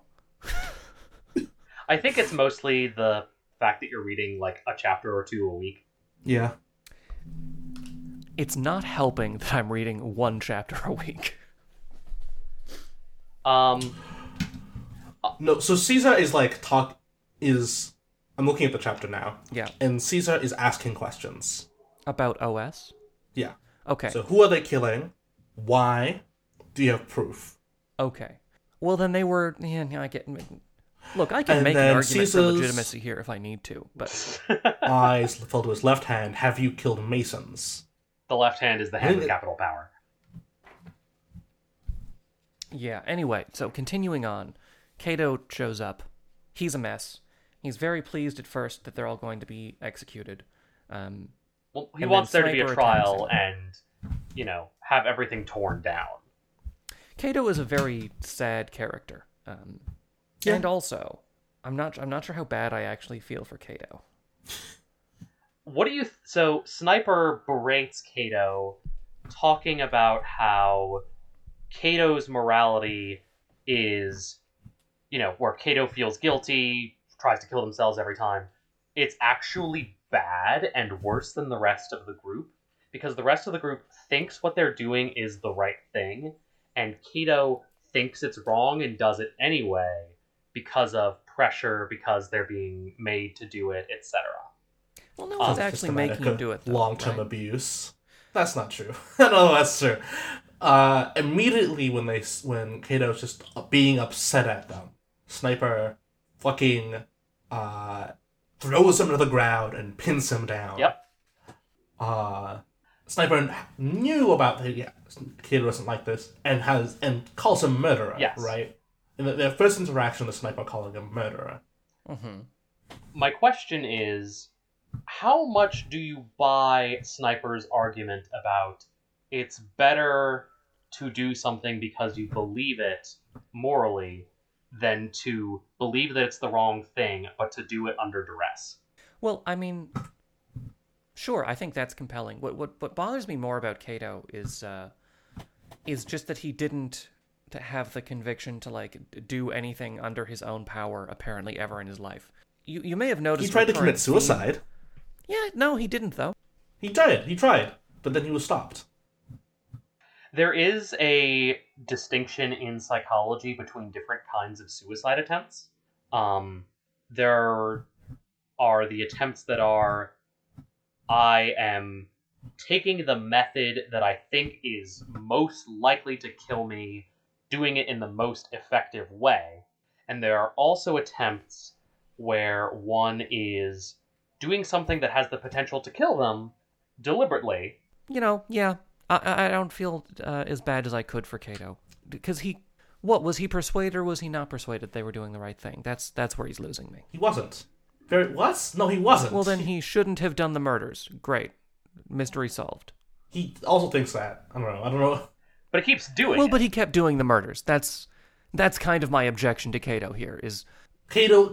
I think it's mostly the fact that you're reading like a chapter or two a week. Yeah. It's not helping that I'm reading one chapter a week. No, so Caesar is like I'm looking at the chapter now. Yeah. And Caesar is asking questions. About OS? Yeah. Okay. So who are they killing? Why? Do you have proof? Okay. Well, then they were... Yeah, I get... Look, I can And make an then argument for Caesar's- legitimacy here if I need to, but... Eyes fell to his left hand. Have you killed Masons? The left hand is the hand with capital power. Yeah, anyway, so continuing on. Cato shows up. He's a mess. He's very pleased at first that they're all going to be executed. Well, he And wants then there to be a Sniper trial attacks and, have everything torn down. Cato is a very sad character. Yeah. And also, I'm not sure how bad I actually feel for Cato. What do you... So, Sniper berates Cato, talking about how Cato's morality is, where Cato feels guilty, tries to kill themselves every time. It's actually bad and worse than the rest of the group, because the rest of the group thinks what they're doing is the right thing, and Cato thinks it's wrong and does it anyway because of pressure, because they're being made to do it, etc. Well, no one's actually making him do it, though, Long-term right? abuse. That's not true. No, that's true. Immediately when Cato's just being upset at them, Sniper fucking throws him to the ground and pins him down. Yep. Sniper knew about the kid wasn't like this and calls him murderer, Yes. right? In their first interaction, the Sniper calling him murderer. Mm-hmm. My question is, how much do you buy Sniper's argument about it's better to do something because you believe it morally than to believe that it's the wrong thing, but to do it under duress? Well, I mean, sure, I think that's compelling. What bothers me more about Cato is just that he didn't have the conviction to like do anything under his own power apparently ever in his life. You may have noticed He tried to recurring commit suicide. theme- Yeah, no, he didn't though. He tried, but then he was stopped. There is a distinction in psychology between different kinds of suicide attempts. There are the attempts that are, I am taking the method that I think is most likely to kill me, doing it in the most effective way. And there are also attempts where one is doing something that has the potential to kill them deliberately. Yeah, I don't feel as bad as I could for Cato. Because was he persuaded or was he not persuaded they were doing the right thing? That's where he's losing me. He wasn't. What? No, he wasn't. Well, then he shouldn't have done the murders. Great. Mystery solved. He also thinks that. I don't know. But he keeps doing Well, it. but he kept doing the murders. That's kind of my objection to Cato here, is Cato.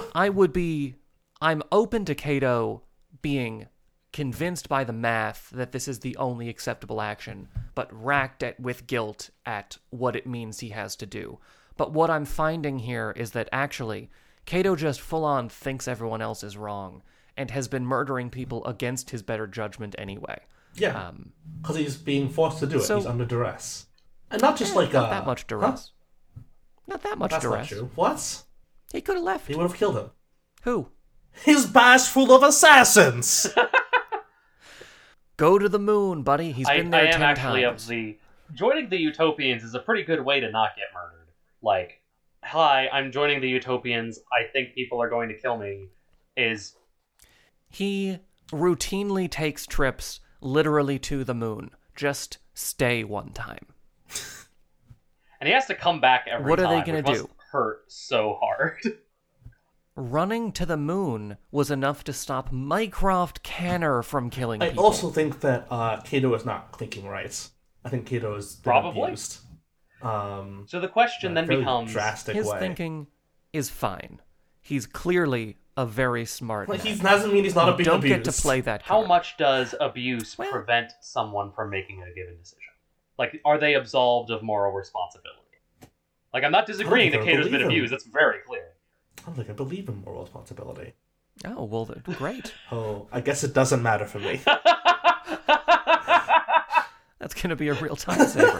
I'm open to Cato being convinced by the math that this is the only acceptable action, but racked with guilt at what it means he has to do. But what I'm finding here is that actually, Cato just full-on thinks everyone else is wrong, and has been murdering people against his better judgment anyway. Yeah, because he's being forced to do it. so- He's under duress. And not just Not that much duress. Huh? Not that much That's duress. not true. What? He could have left. He would have killed him. Who? His bash full of assassins! Go to the moon, buddy. He's been there I am 10 actually times. of the... Joining the Utopians is a pretty good way to not get murdered. Like, hi, I'm joining the Utopians, I think people are going to kill me, is... He routinely takes trips literally to the moon. Just stay one time. And he has to come back every What are time, they gonna which must do? hurt so hard. Running to the moon was enough to stop Mycroft Canner from killing I people. also think that Cato is not thinking right. I think Cato is been Probably. abused. So the question then Fairly becomes... drastic His way. thinking is fine. He's clearly a very smart Like, man. he doesn't mean he's not being Don't abused. get to play that How card. much does abuse Well- prevent someone from making a given decision? Like, are they absolved of moral responsibility? Like, I'm not disagreeing that think I Cato's been believe him. abused. That's very clear. I don't think I believe in moral responsibility. Oh, well, great. Oh, I guess it doesn't matter for me. That's going to be a real time saver.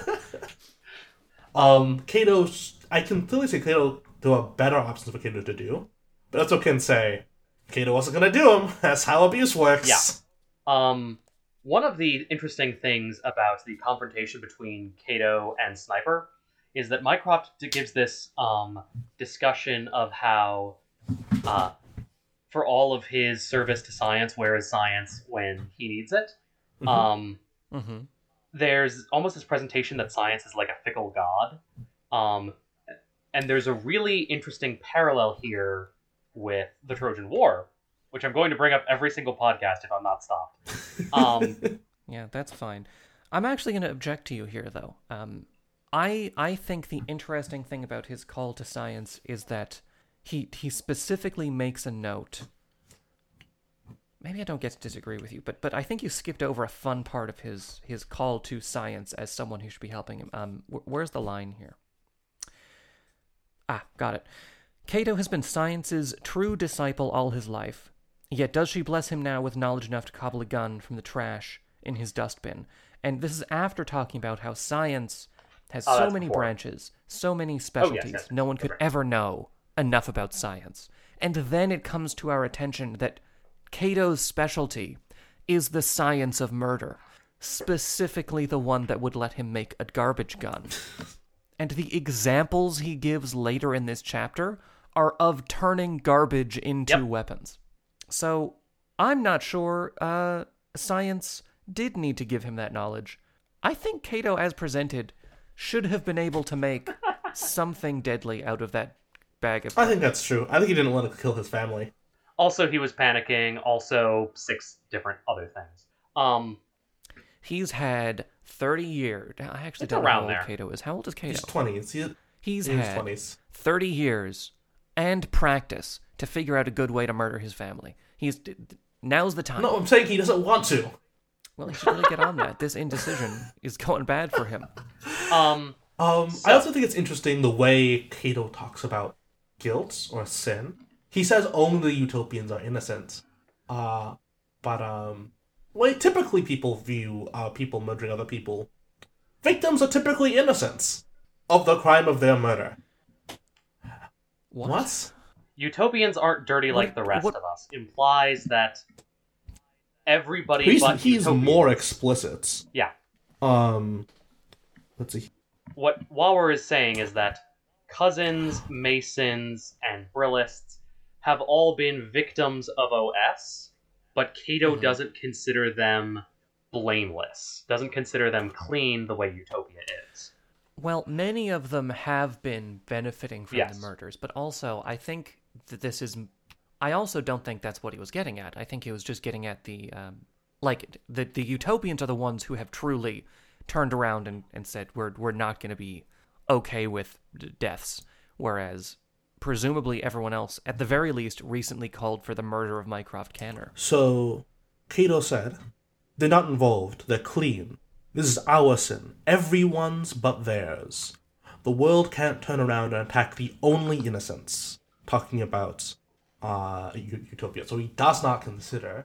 I can clearly see Cato, there are better options for Cato to do. But I also can say, Cato wasn't going to do them. That's how abuse works. Yeah. One of the interesting things about the confrontation between Cato and Sniper is that Mycroft gives this discussion of how, for all of his service to science, where is science when he needs it? Mm-hmm. There's almost this presentation that science is like a fickle god. And there's a really interesting parallel here with the Trojan War, which I'm going to bring up every single podcast if I'm not stopped. Yeah, that's fine. I'm actually going to object to you here, though. I think the interesting thing about his call to science is that he specifically makes a note. Maybe I don't get to disagree with you, but I think you skipped over a fun part of his call to science as someone who should be helping him. Where's the line here? Ah, got it. Cato has been science's true disciple all his life, yet does she bless him now with knowledge enough to cobble a gun from the trash in his dustbin? And this is after talking about how science has so that's many before. branches, so many specialties, yes. no one could ever know enough about science. And then it comes to our attention that Cato's specialty is the science of murder, specifically the one that would let him make a garbage gun. And the examples he gives later in this chapter are of turning garbage into Yep. weapons. So I'm not sure science did need to give him that knowledge, I think Cato, as presented, should have been able to make something deadly out of that bag of... I think that's true. I think he didn't want to kill his family. Also, he was panicking. Also, 6 different other things. He's had 30 years. I actually It's don't know how around old there. Cato is. How old is Cato? He's 20s. He's in his had 20s. 30 years and practice to figure out a good way to murder his family. Now's the time. No, I'm saying he doesn't want to. Well, he should really get on that. This indecision is going bad for him. I also think it's interesting the way Cato talks about guilt or sin. He says only utopians are innocent. Well, typically people view people murdering other people. Victims are typically innocent of the crime of their murder. What? Utopians aren't dirty like the rest of us. Implies that everybody but He's utopians... more explicit. Yeah. Let's see. What Wawer is saying is that Cousins, Masons, and Brillists have all been victims of OS, but Cato doesn't consider them blameless, doesn't consider them clean the way Utopia is. Well, many of them have been benefiting from Yes. the murders, but also I think that this is... I also don't think that's what he was getting at. I think he was just getting at the... the Utopians are the ones who have truly turned around and said, we're not going to be okay with deaths, whereas presumably everyone else, at the very least, recently called for the murder of Mycroft Canner. So, Cato said, they're not involved, they're clean. This is our sin, everyone's but theirs. The world can't turn around and attack the only innocents. Talking about Utopia. So he does not consider...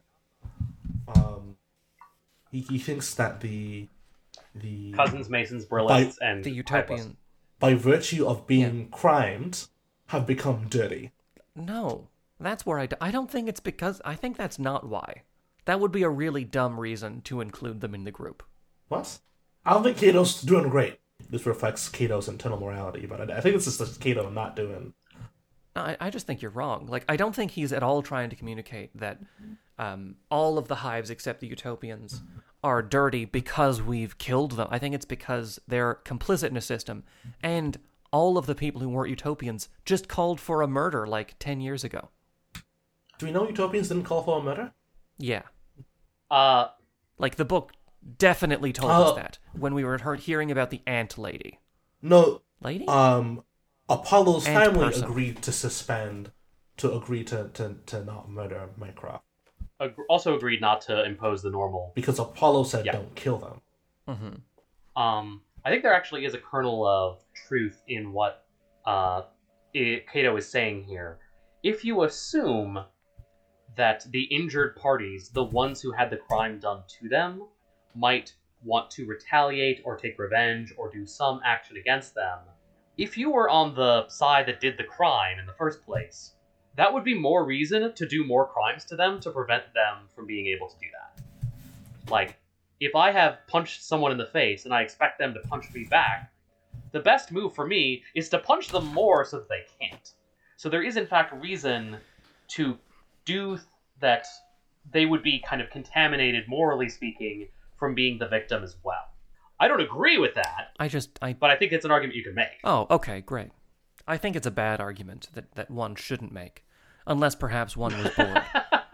He thinks that the Cousins, Masons, Brillists, and The Utopian... by virtue of being crimed, have become dirty. No, that's where I don't think it's because... I think that's not why. That would be a really dumb reason to include them in the group. What? I don't think Cato's doing great. This reflects Cato's internal morality, but I think it's just Cato not doing... I just think you're wrong. Like, I don't think he's at all trying to communicate that all of the hives except the Utopians are dirty because we've killed them. I think it's because they're complicit in a system, and all of the people who weren't Utopians just called for a murder like 10 years ago. Do we know Utopians didn't call for a murder? Yeah. Uh, Like, the book definitely told us that when we were hearing about the ant lady. No. Lady? Apollo's Ant family person. agreed to agree to not murder Mycroft. also agreed not to impose the normal. Because Apollo said Yeah. don't kill them. Mm-hmm. I think there actually is a kernel of truth in what Cato is saying here. If you assume that the injured parties, the ones who had the crime done to them, might want to retaliate or take revenge or do some action against them, if you were on the side that did the crime in the first place, that would be more reason to do more crimes to them to prevent them from being able to do that. Like, if I have punched someone in the face and I expect them to punch me back, the best move for me is to punch them more so that they can't. So there is in fact reason to do that. They would be kind of contaminated, morally speaking, from being the victim as well. I don't agree with that, but I think it's an argument you can make. Oh, okay, great. I think it's a bad argument that one shouldn't make, unless perhaps one was bored.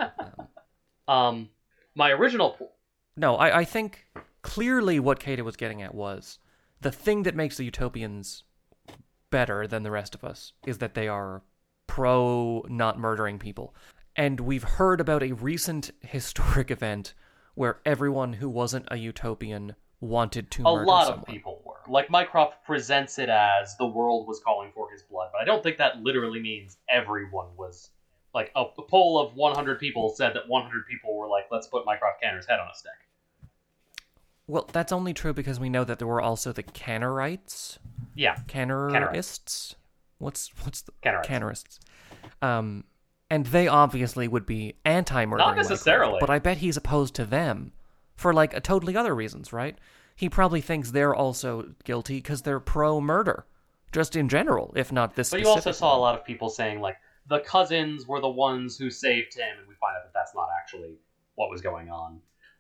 My original... No, I think clearly what Cato was getting at was the thing that makes the Utopians better than the rest of us is that they are pro not murdering people. And we've heard about a recent historic event where everyone who wasn't a Utopian wanted to murder someone. A lot of people were. Like, Mycroft presents it as the world was calling for his blood, but I don't think that literally means everyone was... Like, a poll of 100 people said that 100 people were like, let's put Mycroft Canner's head on a stick. Well, that's only true because we know that there were also the Cannerites. Yeah. Cannerists? What's the... Cannerites. Cannerists. And they obviously would be anti-murdering Not necessarily. Mycroft, but I bet he's opposed to them for, like, a totally other reasons, right? He probably thinks they're also guilty because they're pro-murder. Just in general, if not this But you specific also saw a one. lot of people saying, like, the Cousins were the ones who saved him, and we find out that that's not actually what was going on.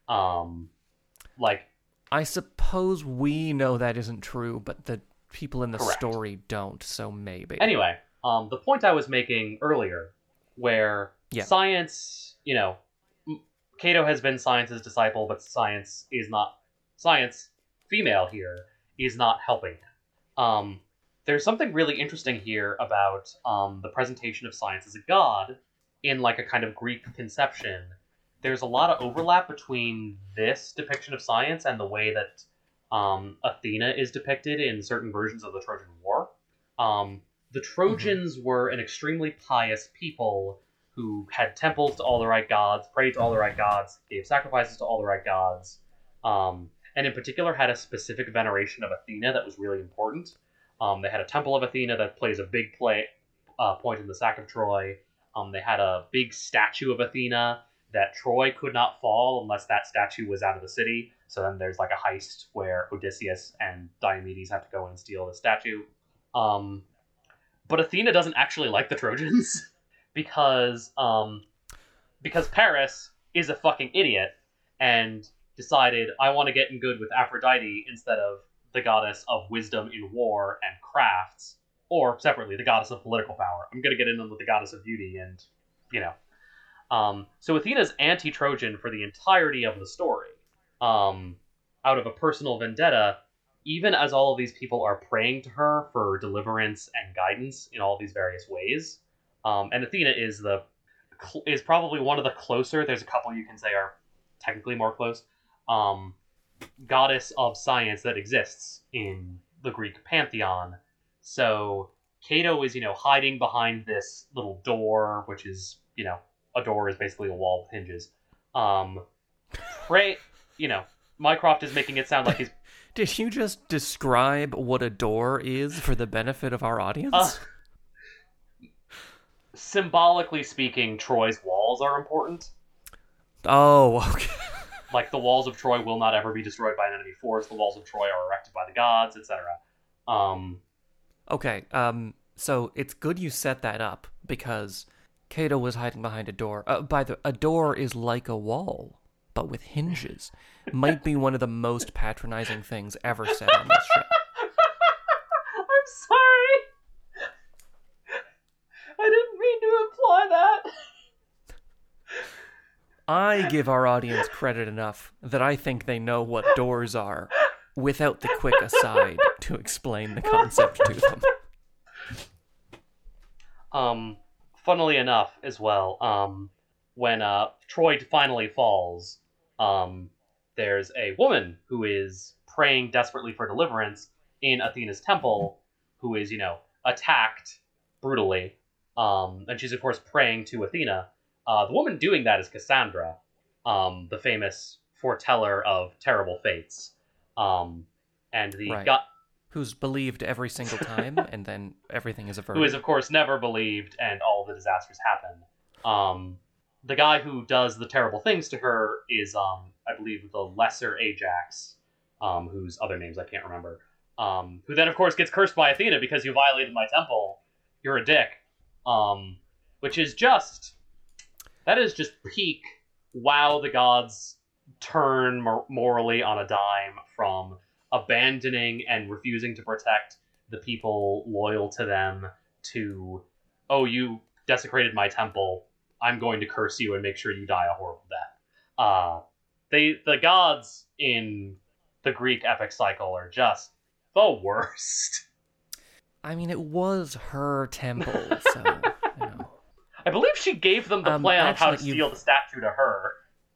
Like, I suppose we know that isn't true, but the people in the Correct. story don't, so maybe. anyway, the point I was making earlier, where Yeah. science, Cato has been science's disciple, but science, female here, is not helping him. There's something really interesting here about the presentation of science as a god in like a kind of Greek conception. There's a lot of overlap between this depiction of science and the way that Athena is depicted in certain versions of the Trojan War. The Trojans were an extremely pious people who had temples to all the right gods, prayed to all the right gods, gave sacrifices to all the right gods, and in particular had a specific veneration of Athena that was really important. They had a temple of Athena that plays a big point in the sack of Troy. They had a big statue of Athena that Troy could not fall unless that statue was out of the city. So then there's like a heist where Odysseus and Diomedes have to go and steal the statue. But Athena doesn't actually like the Trojans because Paris is a fucking idiot and decided, I want to get in good with Aphrodite instead of the goddess of wisdom in war and crafts, or separately, the goddess of political power. I'm going to get in with the goddess of beauty and, So Athena's anti-Trojan for the entirety of the story, out of a personal vendetta, even as all of these people are praying to her for deliverance and guidance in all these various ways. And Athena is probably one of the closer, there's a couple you can say are technically more close, goddess of science that exists in the Greek pantheon. So Cato is, hiding behind this little door, which is, a door is basically a wall with hinges. Mycroft is making it sound like he's... Did you just describe what a door is for the benefit of our audience? Symbolically speaking, Troy's walls are important. Oh, okay. Like, the walls of Troy will not ever be destroyed by an enemy force. The walls of Troy are erected by the gods, etc. Okay, so it's good you set that up, because Cato was hiding behind a door. A door is like a wall, but with hinges. Might be one of the most patronizing things ever said on this show. I'm sorry. I didn't mean to imply that. I give our audience credit enough that I think they know what doors are, without the quick aside to explain the concept to them. Funnily enough, as well, when Troy finally falls, there's a woman who is praying desperately for deliverance in Athena's temple, who is, attacked brutally, and she's, of course, praying to Athena. The woman doing that is Cassandra, the famous foreteller of terrible fates. And the right. Who's believed every single time, and then everything is averted. Who is, of course, never believed, and all the disasters happen. The guy who does the terrible things to her is, I believe, the Lesser Ajax, whose other names I can't remember. Who then, of course, gets cursed by Athena because you violated my temple. You're a dick. Which is just... That is just peak, wow, the gods turn morally on a dime from abandoning and refusing to protect the people loyal to them to, oh, you desecrated my temple, I'm going to curse you and make sure you die a horrible death. The gods in the Greek epic cycle are just the worst. I mean, it was her temple, so, I believe she gave them the plan on how to steal the statue to her.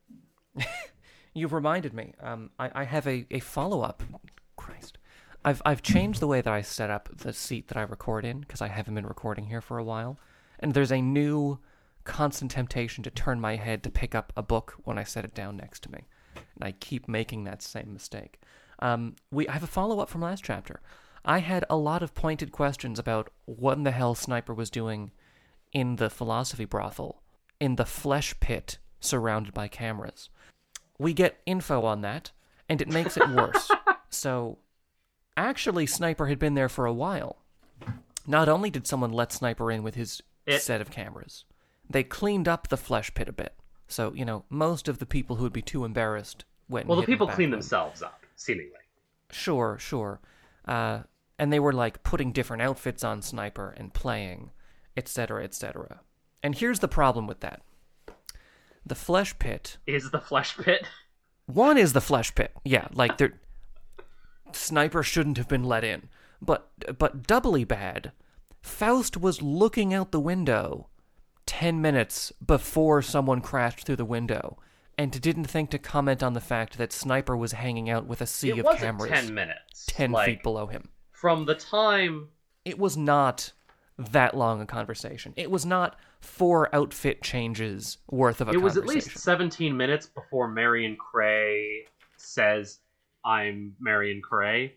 You've reminded me. I have a follow-up. Christ. I've changed the way that I set up the seat that I record in, because I haven't been recording here for a while. And there's a new constant temptation to turn my head to pick up a book when I set it down next to me. And I keep making that same mistake. I have a follow-up from last chapter. I had a lot of pointed questions about what in the hell Sniper was doing in the philosophy brothel, in the flesh pit surrounded by cameras. We get info on that, and it makes it worse. So, actually, Sniper had been there for a while. Not only did someone let Sniper in with his set of cameras, they cleaned up the flesh pit a bit. So, most of the people who would be too embarrassed went. Well, and the hid in people back clean room. themselves up, seemingly. Sure. And they were like putting different outfits on Sniper and playing, etc., etc. And here's the problem with that. The flesh pit. Is the flesh pit? One is the flesh pit. Yeah, like Sniper shouldn't have been let in. But doubly bad, Faust was looking out the window 10 minutes before someone crashed through the window and didn't think to comment on the fact that Sniper was hanging out with a sea It of wasn't cameras 10 minutes. 10 feet below him. From the time... It was not that long a conversation. It was not 4 outfit changes worth of a It was conversation. at least 17 minutes before Marion Cray says, I'm Marion Cray.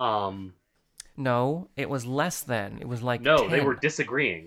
No, it was less than. It was like No, 10. they were disagreeing.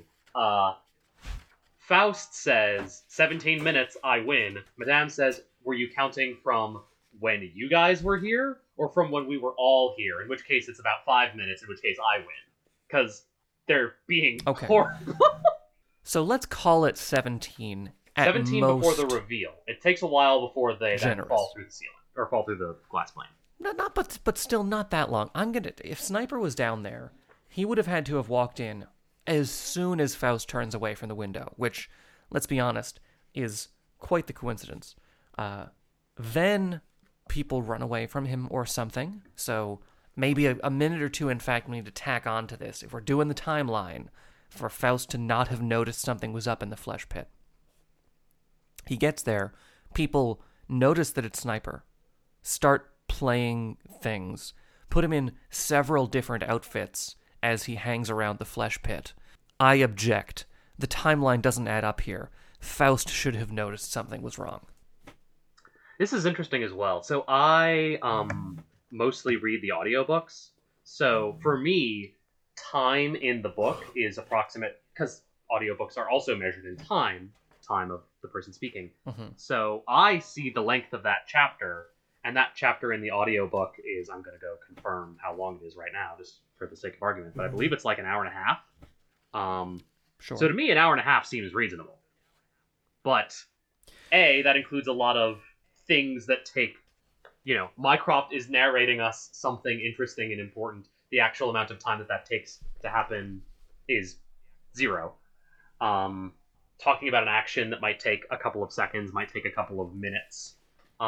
Faust says, 17 minutes, I win. Madame says, were you counting from when you guys were here? Or from when we were all here? In which case it's about 5 minutes, in which case I win. Because they're being horrible. So let's call it 17 at 17 most. before the reveal. It takes a while before they then Generous. fall through the ceiling. Or fall through the glass plane. But still not that long. If Sniper was down there, he would have had to have walked in as soon as Faust turns away from the window, which, let's be honest, is quite the coincidence. Then people run away from him or something, so maybe a minute or two, in fact, we need to tack on to this. If we're doing the timeline, for Faust to not have noticed something was up in the flesh pit. He gets there, people notice that it's Sniper, start playing things, put him in several different outfits as he hangs around the flesh pit. I object. The timeline doesn't add up here. Faust should have noticed something was wrong. This is interesting as well. So I mostly read the audiobooks. So for me, time in the book is approximate, because audiobooks are also measured in time of the person speaking. Mm-hmm. So I see the length of that chapter, and that chapter in the audiobook is, I'm going to go confirm how long it is right now, just for the sake of argument, but I believe it's like an hour and a half. Sure. So to me, an hour and a half seems reasonable. But, A, that includes a lot of things that take, Mycroft is narrating us something interesting and important. The actual amount of time that takes to happen is 0. Talking about an action that might take a couple of seconds, might take a couple of minutes.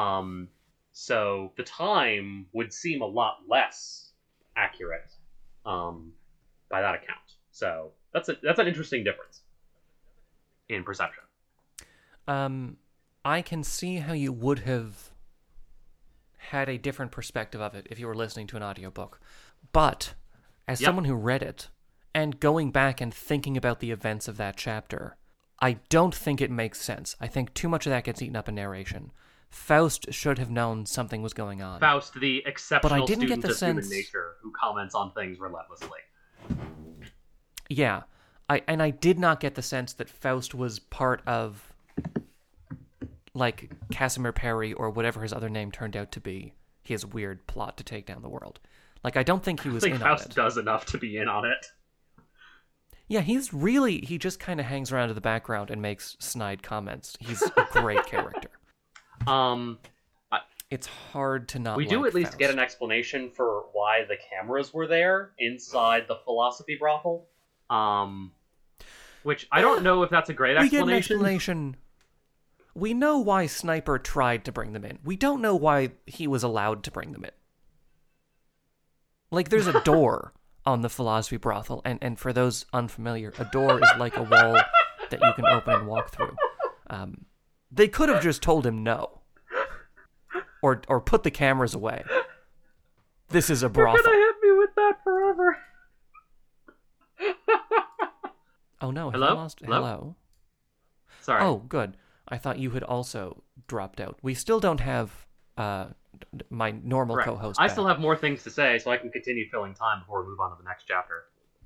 So the time would seem a lot less accurate by that account. So that's an interesting difference in perception. I can see how you would have had a different perspective of it if you were listening to an audiobook. But as someone who read it, and going back and thinking about the events of that chapter, I don't think it makes sense. I think too much of that gets eaten up in narration. Faust should have known something was going on. Faust, the exceptional didn't get student the of sense... human nature who comments on things relentlessly. Yeah. I did not get the sense that Faust was part of, like, Casimir Perry or whatever his other name turned out to be, his weird plot to take down the world. Like, I don't think he was I think in Faust on it. does enough to be in on it. Yeah, he just kind of hangs around in the background and makes snide comments. He's a great character. It's hard to not We do like at least Faust. get an explanation for why the cameras were there inside the philosophy brothel. Which I don't know if that's a great We get an explanation. explanation. We know why Sniper tried to bring them in. We don't know why he was allowed to bring them in. Like, there's a door on the philosophy brothel, and for those unfamiliar, a door is like a wall that you can open and walk through. They could have just told him no. Or put the cameras away. This is a brothel. You're gonna hit me with that forever. Oh no, have Hello? I lost? Hello? Sorry. Oh, good. I thought you had also dropped out. We still don't have my normal Right. co-host I back. still have more things to say, so I can continue filling time before we move on to the next chapter.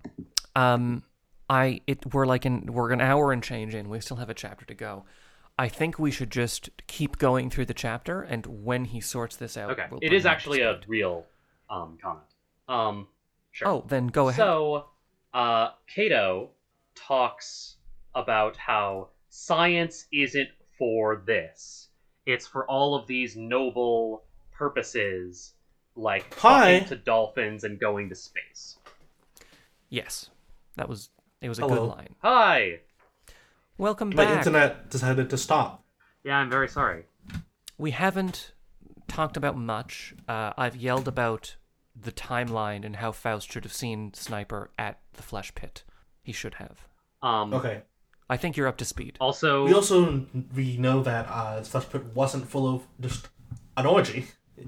We're an hour and change in. We still have a chapter to go. I think we should just keep going through the chapter, and when he sorts this out, Okay. we'll It bring is him up actually to a speed. real comment. Sure. Oh, then go ahead. So, Cato talks about how science isn't for this. It's for all of these noble purposes, like talking to dolphins and going to space. Yes, it was a Hello. good line. Hi! Welcome My back. internet decided to stop. Yeah, I'm very sorry. We haven't talked about much. I've yelled about the timeline and how Faust should have seen Sniper at the flesh pit. He should have. Okay. I think you're up to speed. Also, We know that Flesh Pit wasn't full of just an orgy.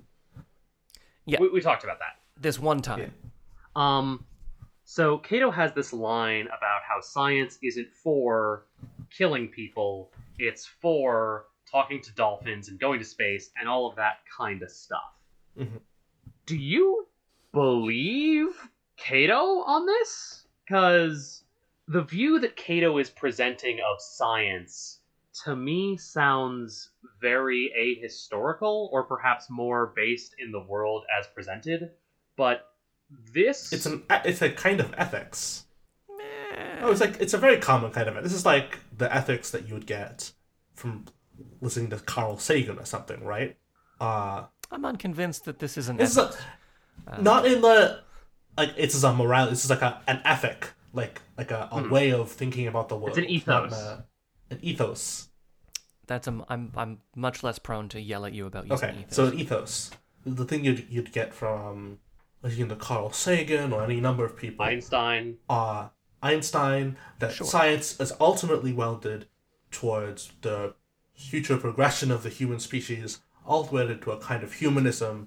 Yeah. we talked about that. This one time. Yeah. So Cato has this line about how science isn't for killing people, it's for talking to dolphins and going to space and all of that kind of stuff. Mhm. Do you believe Cato on this? Because the view that Cato is presenting of science, to me, sounds very ahistorical, or perhaps more based in the world as presented. But this... It's a kind of ethics. Oh, it's a very common kind of it. This is like the ethics that you would get from listening to Carl Sagan or something, right? I'm unconvinced that this is an This ethics. is not in the like it's a morality. This is like an ethic, like a way of thinking about the world. It's an ethos. Not an ethos. I'm much less prone to yell at you about using Okay, ethos. so an ethos, the thing you'd get from listening to Carl Sagan or any number of people. Einstein. Einstein, that Sure. science is ultimately welded towards the future progression of the human species, all welded to a kind of humanism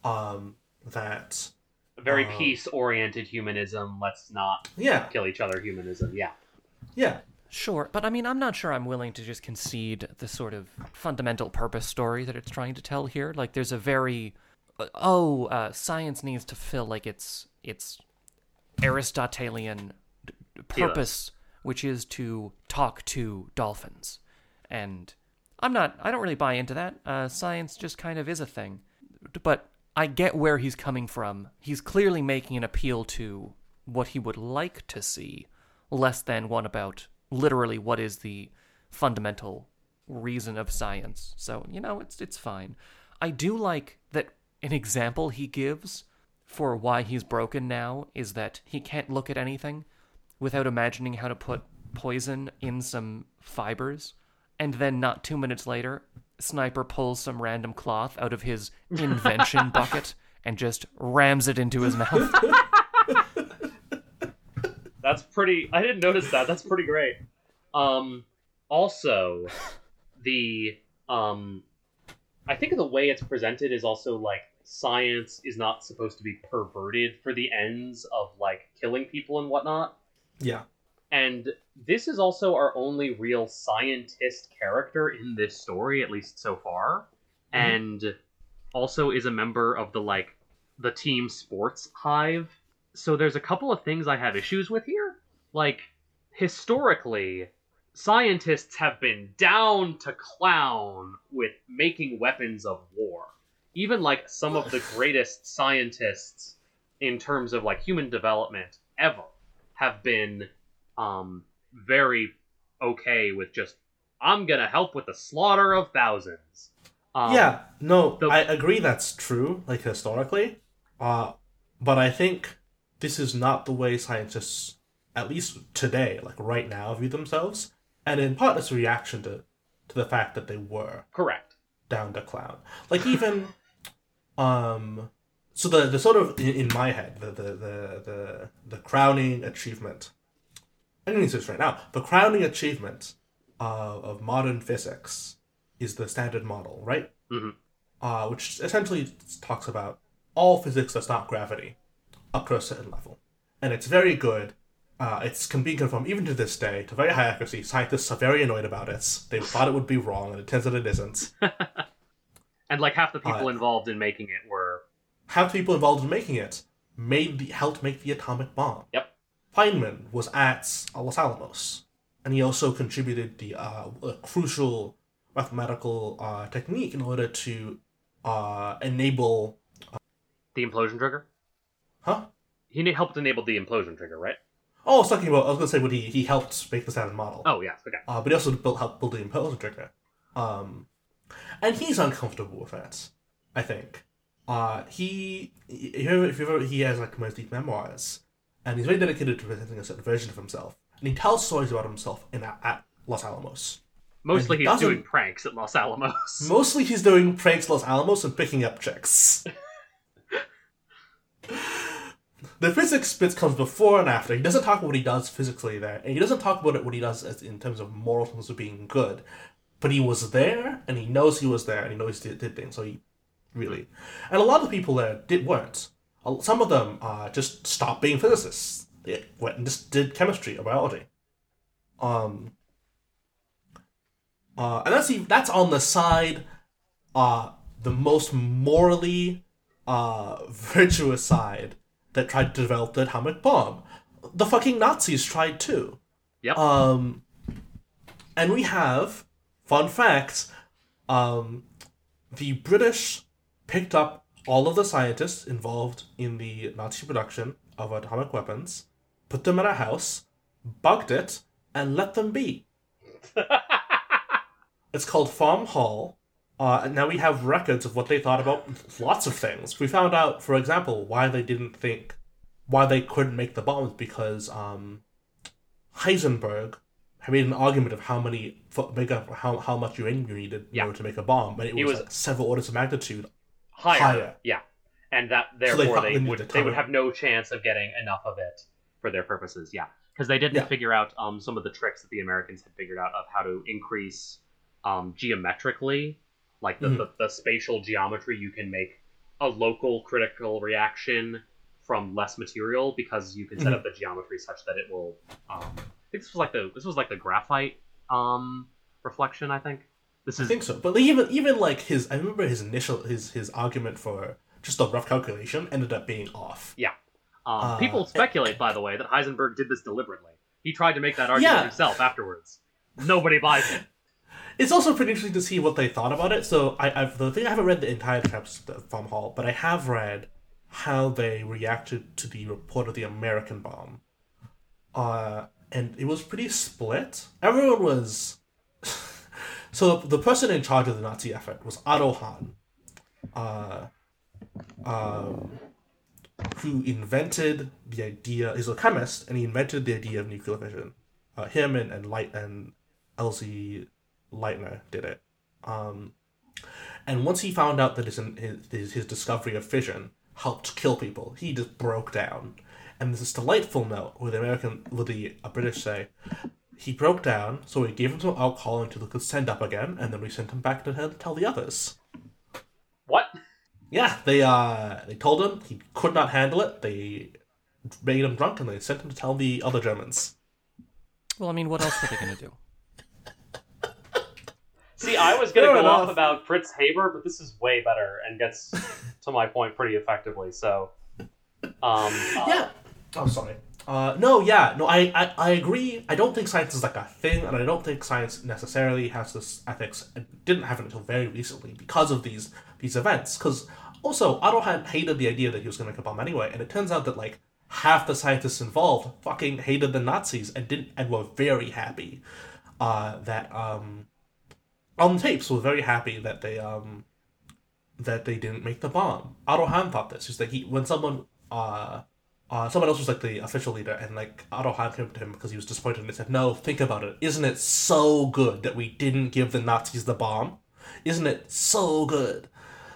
that... Very peace-oriented humanism. Let's not Yeah, kill each other humanism. Yeah. yeah. Sure, but I mean, I'm not sure I'm willing to just concede the sort of fundamental purpose story that it's trying to tell here. Like, there's a very, science needs to fill like its Aristotelian purpose, which is to talk to dolphins, and I don't really buy into that. Science just kind of is a thing, but I get where he's coming from. He's clearly making an appeal to what he would like to see, less than one about literally what is the fundamental reason of science. So, it's fine. I do like that an example he gives for why he's broken now is that he can't look at anything without imagining how to put poison in some fibers, and then not 2 minutes later, Sniper pulls some random cloth out of his invention bucket and just rams it into his mouth. That's pretty... I didn't notice that. That's pretty great. Also, the... I think the way it's presented is also, like, science is not supposed to be perverted for the ends of, like, killing people and whatnot. Yeah. And this is also our only real scientist character in this story, at least so far. Mm-hmm. And also is a member of the team sports hive. So there's a couple of things I have issues with here. Like, historically, scientists have been down to clown with making weapons of war. Even, like, some of the greatest scientists in terms of, like, human development ever have been very okay with just, I'm gonna help with the slaughter of thousands. I agree that's true, like, historically. But I think this is not the way scientists, at least today, like, right now, view themselves. And in part, it's a reaction to the fact that they were Correct. down to clown. Like, even... So the sort of, in my head, the crowning achievement... I'm doing this right now. The crowning achievement of modern physics is the Standard Model, right? Mm-hmm. Which essentially talks about all physics that's not gravity up to a certain level. And it's very good. It can be confirmed even to this day to very high accuracy. Scientists are very annoyed about it. They thought it would be wrong, and it turns out it isn't. And like half the people involved in making it were... Half the people involved in making it helped make the atomic bomb. Yep. Feynman was at Los Alamos, and he also contributed a crucial mathematical technique in order to enable... The implosion trigger? Huh? He helped enable the implosion trigger, right? Oh, I was going to say what he helped make the Standard Model. Oh, yes, okay. But he also helped build the implosion trigger. And he's uncomfortable with that, I think. He has like most deep memoirs, and he's very dedicated to presenting a certain version of himself. And he tells stories about himself at Los Alamos. Mostly he's doing pranks at Los Alamos. Mostly he's doing pranks at Los Alamos and picking up chicks. The physics bit comes before and after. He doesn't talk about what he does physically there, and he doesn't talk about what he does in terms of moral terms of being good. But he was there, and he knows he was there, and he knows he did things. So he really, and a lot of the people there weren't. Some of them just stopped being physicists. They went and just did chemistry or biology. And that's on the side, the most morally virtuous side that tried to develop the atomic bomb. The fucking Nazis tried too. Yep. And we have, fun fact, the British picked up all of the scientists involved in the Nazi production of atomic weapons, put them in a house, bugged it, and let them be. It's called Farm Hall. And now we have records of what they thought about lots of things. We found out, for example, why they couldn't make the bombs, because Heisenberg had made an argument of how much uranium you needed in order to make a bomb, and it was like several orders of magnitude higher. Yeah, and that therefore they would have no chance of getting enough of it for their purposes. Yeah, because they didn't figure out some of the tricks that the Americans had figured out of how to increase geometrically. Like the spatial geometry, you can make a local critical reaction from less material because you can set up the geometry such that it will. I think this was like the graphite reflection. I think so. But even like I remember his initial his argument for just a rough calculation ended up being off. Yeah. People speculate, by the way, that Heisenberg did this deliberately. He tried to make that argument himself afterwards. Nobody buys it. It's also pretty interesting to see what they thought about it. So I haven't read the entire chapter of Farm Hall, but I have read how they reacted to the report of the American bomb. And it was pretty split. Everyone was... So the person in charge of the Nazi effort was Otto Hahn, who invented the idea... He's a chemist, and he invented the idea of nuclear fission. Him and Elsie Leitner did it. And once he found out that his discovery of fission helped kill people, he just broke down. And there's this delightful note where the British say, he broke down, so we gave him some alcohol until he could stand up again, and then we sent him back to tell the others. What? Yeah, they told him he could not handle it, they made him drunk, and they sent him to tell the other Germans. Well, I mean, what else were they going to do? See, I was going to go off about Fritz Haber, but this is way better and gets to my point pretty effectively, so... Yeah. Oh, sorry. I agree. I don't think science is like a thing, and I don't think science necessarily has this ethics. It didn't have it until very recently because of these events. Because also, Otto Hahn hated the idea that he was going to make a bomb anyway, and it turns out that like half the scientists involved fucking hated the Nazis and were very happy that on the tapes were very happy that they didn't make the bomb. Otto Hahn thought this. Just that when someone else was like the official leader, and like Otto Hahn came to him because he was disappointed, and he said, "No, think about it. Isn't it so good that we didn't give the Nazis the bomb? Isn't it so good?"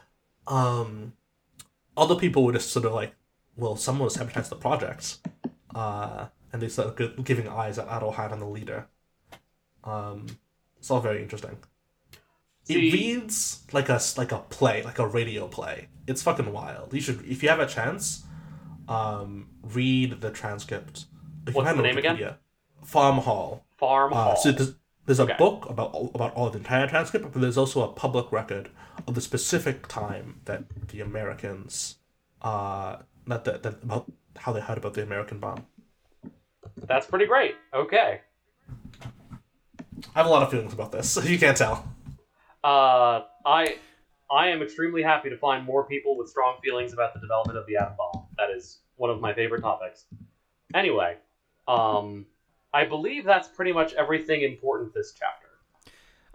Other people were just sort of like, "Well, someone sabotaged the project," and they started giving eyes at Otto Hahn and the leader. It's all very interesting. It reads like a play, like a radio play. It's fucking wild. You should, if you have a chance, read the transcript. What's the name again? Farm Hall. Farm Hall. So there's a book about all the entire transcript, but there's also a public record of the specific time that the Americans, about how they heard about the American bomb. That's pretty great. Okay. I have a lot of feelings about this. You can't tell. I am extremely happy to find more people with strong feelings about the development of the atom bomb. That is one of my favorite topics. Anyway, I believe that's pretty much everything important this chapter.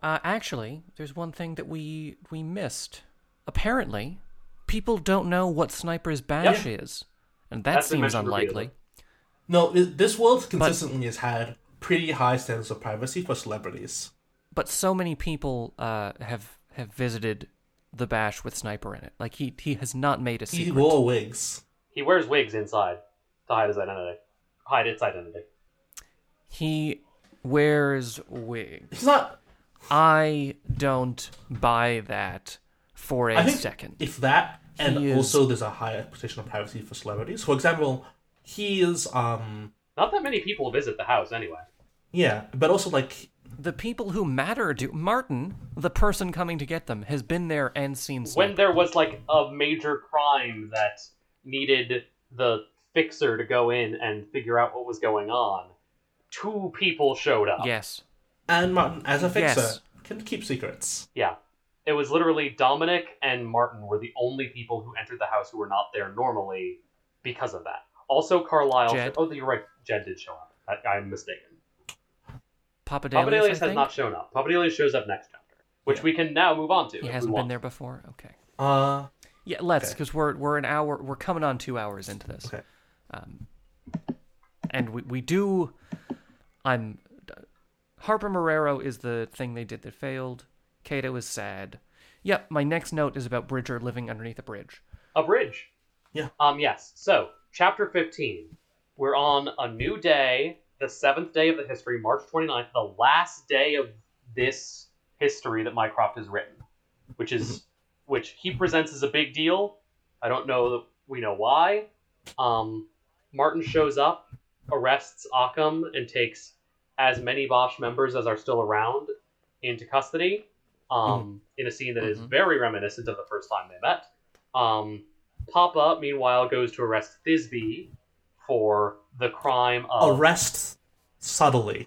Actually, there's one thing that we missed. Apparently, people don't know what Sniper's Bash is, and that That's been seems mentioned unlikely. No, this world consistently has had pretty high standards of privacy for celebrities. But so many people have visited the Bash with Sniper in it. Like he has not made a secret. He wore wigs. He wears wigs inside to hide his identity. Hide its identity. He wears wigs. He's not. I don't buy that for a I think second. if that, and He is- also there's a high expectation of privacy for celebrities. For example, he is Not that many people visit the house anyway. yeah, but also like The people who matter do. Martin, the person coming to get them, has been there and seen Sniper. When there was like a major crime that needed the fixer to go in and figure out what was going on, 2 people showed up. Yes. and Martin as a fixer Yes. can keep secrets. Yeah. It was literally Dominic and Martin were the only people who entered the house who were not there normally because of that. Also, Carlisle. Jed. Oh, you're right. Jed did show up. I'm mistaken. Papadelius, Papadelius I has think? not shown up. Papadelius shows up next chapter, which we can now move on to. He if we hasn't want. been there before? Okay. Uh, Yeah, let's, Okay. because we're an hour, we're coming on 2 hours into this. okay. And we do, Harper Marrero is the thing they did that failed. Kato is sad. Yep, my next note is about Bridger living underneath a bridge. A bridge. Yeah. Yes. So, chapter 15. We're on a new day, the 7th day of the history, March 29th, the last day of this history that Mycroft has written, which he presents as a big deal. I don't know that we know why. Martin shows up, arrests Occam, and takes as many Bosch members as are still around into custody. In a scene that is very reminiscent of the first time they met. Papa, meanwhile, goes to arrest Thisbe for the crime of... Arrest subtly.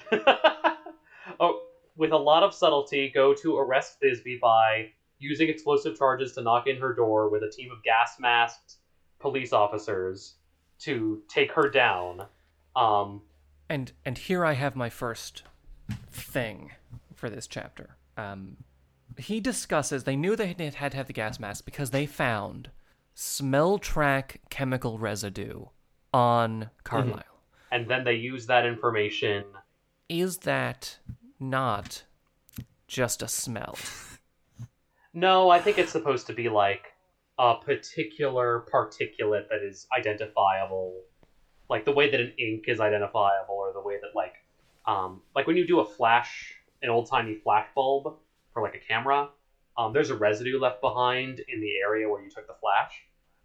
with a lot of subtlety, go to arrest Thisbe by using explosive charges to knock in her door with a team of gas-masked police officers to take her down. And here I have my first thing for this chapter. He discusses, they knew they had to have the gas mask because they found smell track chemical residue on Carlisle. And then they use that information... Is that not just a smell? No, I think it's supposed to be like a particular particulate that is identifiable, like the way that an ink is identifiable, or the way that like when you do an old-timey flash bulb for like a camera, there's a residue left behind in the area where you took the flash.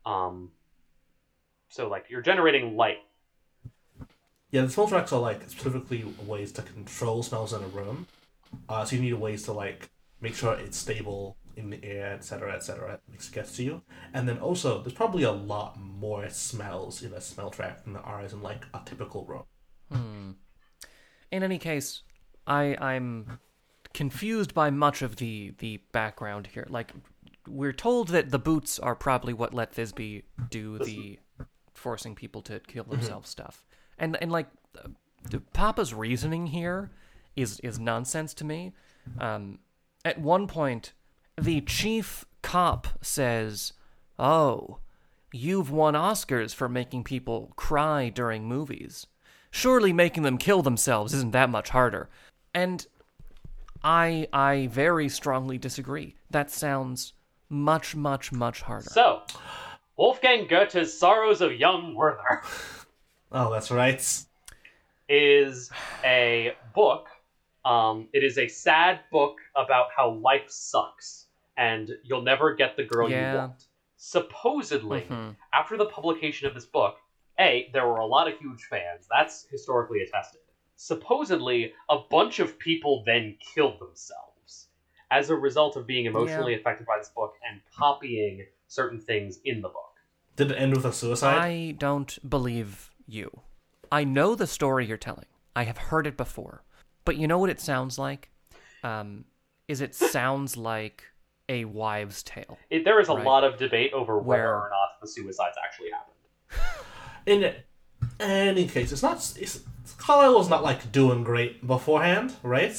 So like you're generating light. Yeah, the smell tracks are like specifically ways to control smells in a room. So you need ways to like make sure it's stable in the air, etc., etc. Makes it gets to you. And then also, there's probably a lot more smells in a smell track than there are in like a typical room. In any case, I'm confused by much of the background here. Like, we're told that the boots are probably what let Thisbe do the forcing people to kill themselves stuff. And like, Papa's reasoning here is nonsense to me. At one point, the chief cop says, "Oh, you've won Oscars for making people cry during movies. Surely making them kill themselves isn't that much harder." And I very strongly disagree. That sounds much, much, much harder. So, Wolfgang Goethe's Sorrows of Young Werther Oh, that's right. is a book. It is a sad book about how life sucks and you'll never get the girl you want. Supposedly, after the publication of this book, there were a lot of huge fans. That's historically attested. Supposedly, a bunch of people then killed themselves as a result of being emotionally affected by this book and copying certain things in the book. Did it end with a suicide? I don't believe you. I know the story you're telling. I have heard it before. But you know what it sounds like? It sounds like a wives' tale. There is a Right. lot of debate over whether Where- or not the suicides actually happened. In any case, Carlisle was not like doing great beforehand, right?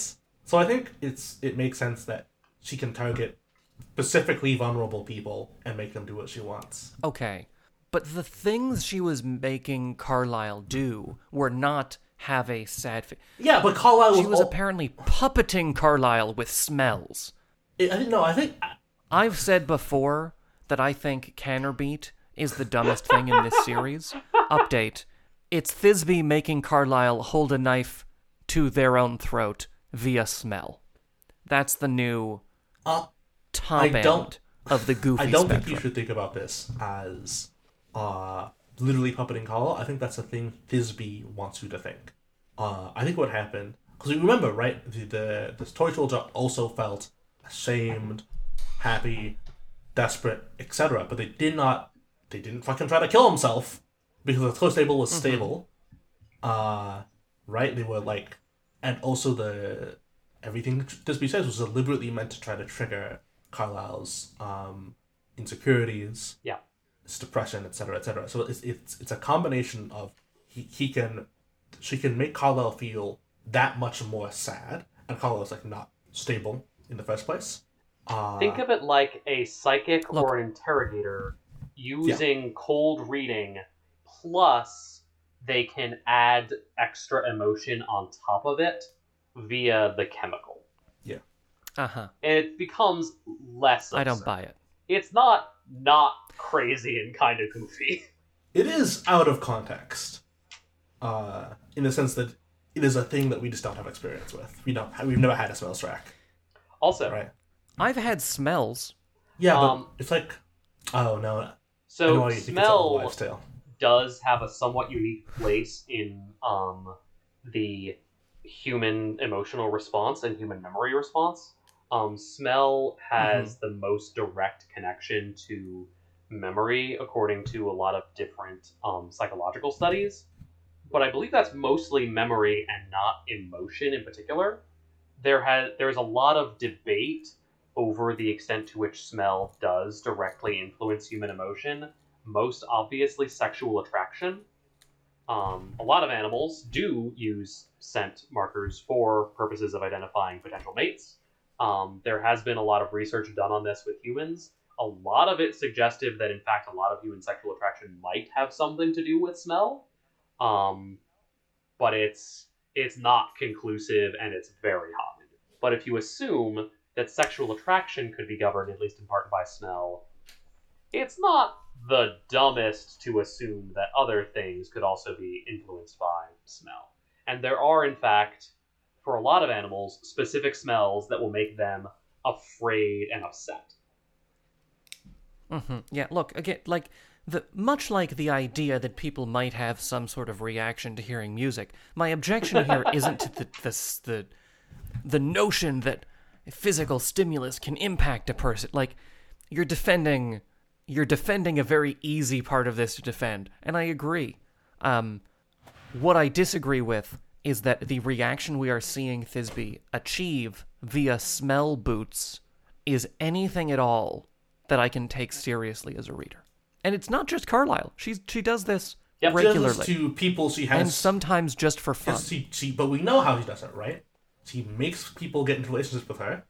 So I think it makes sense that she can target specifically vulnerable people and make them do what she wants. Okay. But the things she was making Carlisle do were not have a sad face. Yeah, but Carlisle She was apparently puppeting Carlisle with smells. I think I've said before that I think Cannerbeat is the dumbest thing in this series. Update. It's Thisbe making Carlisle hold a knife to their own throat via smell. That's the new top end of the goofy I don't spectrum. think you should think about this as literally puppeting Carlisle. I think that's a thing Thisbe wants you to think. I think what happened, because you remember, right? The toy soldier also felt ashamed, happy, desperate, etc. But they didn't fucking try to kill himself because the toy stable was stable. Right? They were like, and also everything Thisbe says was deliberately meant to try to trigger Carlisle's insecurities, his depression, etc., etc. So it's a combination of she can make Carlisle feel that much more sad, and Carlisle's like not stable in the first place. Think of it like a psychic or an interrogator using cold reading, plus they can add extra emotion on top of it via the chemical. Yeah. Uh-huh. And it becomes less absurd. I don't buy it. It's not crazy and kind of goofy. It is out of context, in the sense that it is a thing that we just don't have experience with. We've never had a smells track. Also, right? I've had smells. Yeah, but it's like, oh no. So smell does have a somewhat unique place in the human emotional response and human memory response. Smell has the most direct connection to memory, according to a lot of different psychological studies. But I believe that's mostly memory and not emotion in particular. There's a lot of debate over the extent to which smell does directly influence human emotion. Most obviously sexual attraction. A lot of animals do use scent markers for purposes of identifying potential mates. There has been a lot of research done on this with humans. A lot of it suggestive that, in fact, a lot of human sexual attraction might have something to do with smell. But it's not conclusive, and it's very hot. But if you assume that sexual attraction could be governed, at least in part, by smell, it's not the dumbest to assume that other things could also be influenced by smell. And there are, in fact, for a lot of animals, specific smells that will make them afraid and upset. Yeah, look, again, like, much like the idea that people might have some sort of reaction to hearing music, my objection here isn't to the notion that physical stimulus can impact a person. Like, you're defending a very easy part of this to defend, and I agree. What I disagree with is that the reaction we are seeing Thisbe achieve via smell boots is anything at all that I can take seriously as a reader. And it's not just Carlisle. She does this regularly. She does this to people she has... And sometimes just for fun. But we know how she does it, right? She makes people get into relationships with her.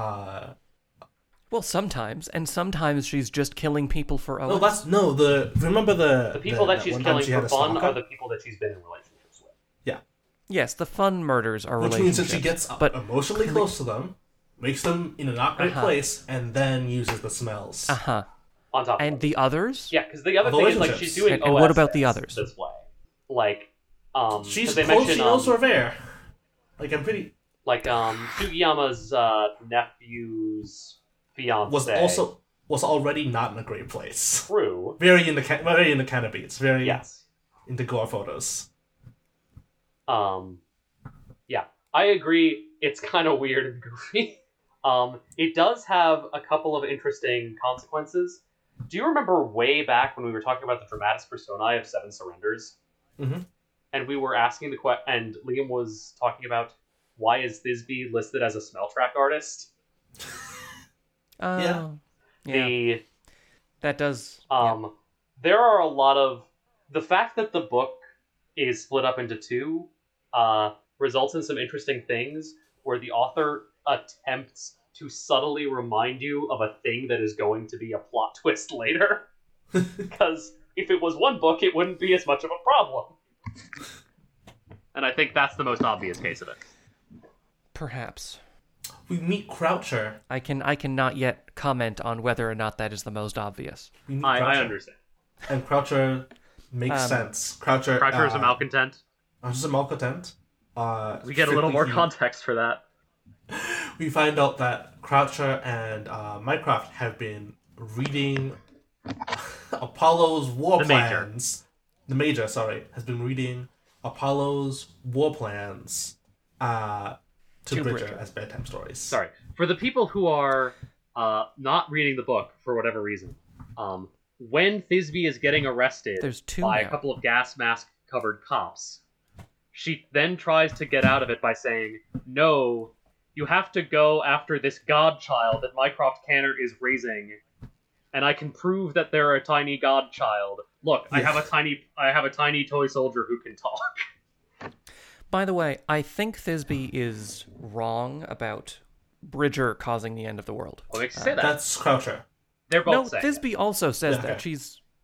Well, sometimes. And sometimes she's just killing people for OS. Remember the people that she's killing for fun are the people that she's been in relationships with. Yeah. Yes, the fun murders are relationships. Which means that she gets emotionally close to them, makes them in a not great place, and then uses the smells. On top and of the others? Yeah, because the other thing is, like, she's doing and what about the others? This way. Like, she's close, she knows her there. Like, I'm pretty... Like, Sugiyama's nephew's fiancé was already not in a great place. True. Very into canopy. It's very into gore photos. Yeah, I agree. It's kind of weird and goofy. It does have a couple of interesting consequences. Do you remember way back when we were talking about the dramatis personae of Seven Surrenders? Mm-hmm. And we were asking and Liam was talking about, why is Thisbe listed as a smell track artist? Yeah. That does... There are a lot of... The fact that the book is split up into two results in some interesting things. where the author attempts to subtly remind you of a thing that is going to be a plot twist later. Because if it was one book, it wouldn't be as much of a problem. And I think that's the most obvious case of it. Perhaps. We meet Croucher. I cannot yet comment on whether or not that is the most obvious. We meet I Croucher. understand. And Croucher makes sense. Croucher Croucher is a malcontent. Croucher's a malcontent. We get a little more strictly- context for that. We find out that Croucher and Mycroft have been reading Apollo's war The Major. plans. The Major, sorry, has been reading Apollo's war plans to To Bridger Bridger. as bedtime stories. Sorry. For the people who are not reading the book for whatever reason, when Thisbe is getting arrested There's two by now. a couple of gas mask covered cops, she then tries to get out of it by saying, "No, you have to go after this godchild that Mycroft Canner is raising, and I can prove that they're a tiny godchild. Look, I have a tiny toy soldier who can talk." By the way, I think Thisbe is wrong about Bridger causing the end of the world. What makes you say that? That's Croucher. They're No, both saying Thisbe also says Yeah, that. okay.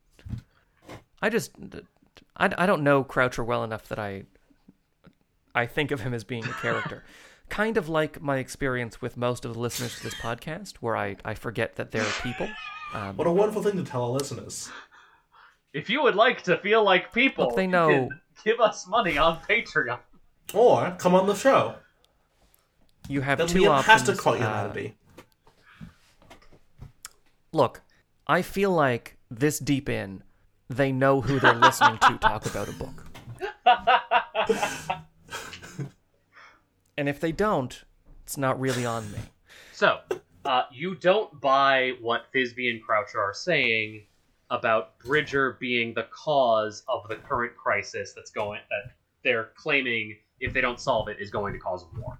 I don't know Croucher well enough that I think of him as being a character. Kind of like my experience with most of the listeners to this podcast, where I forget that they're people. What a wonderful thing to tell our listeners. If you would like to feel like people, Look, they you know- can give us money on Patreon. Or come on the show. You have Then two we options. have to call humanity. Look, I feel like this deep in, they know who they're listening to talk about a book. And if they don't, it's not really on me. So, you don't buy what Thisbe and Croucher are saying about Bridger being the cause of the current crisis that they're claiming, if they don't solve it, is going to cause war.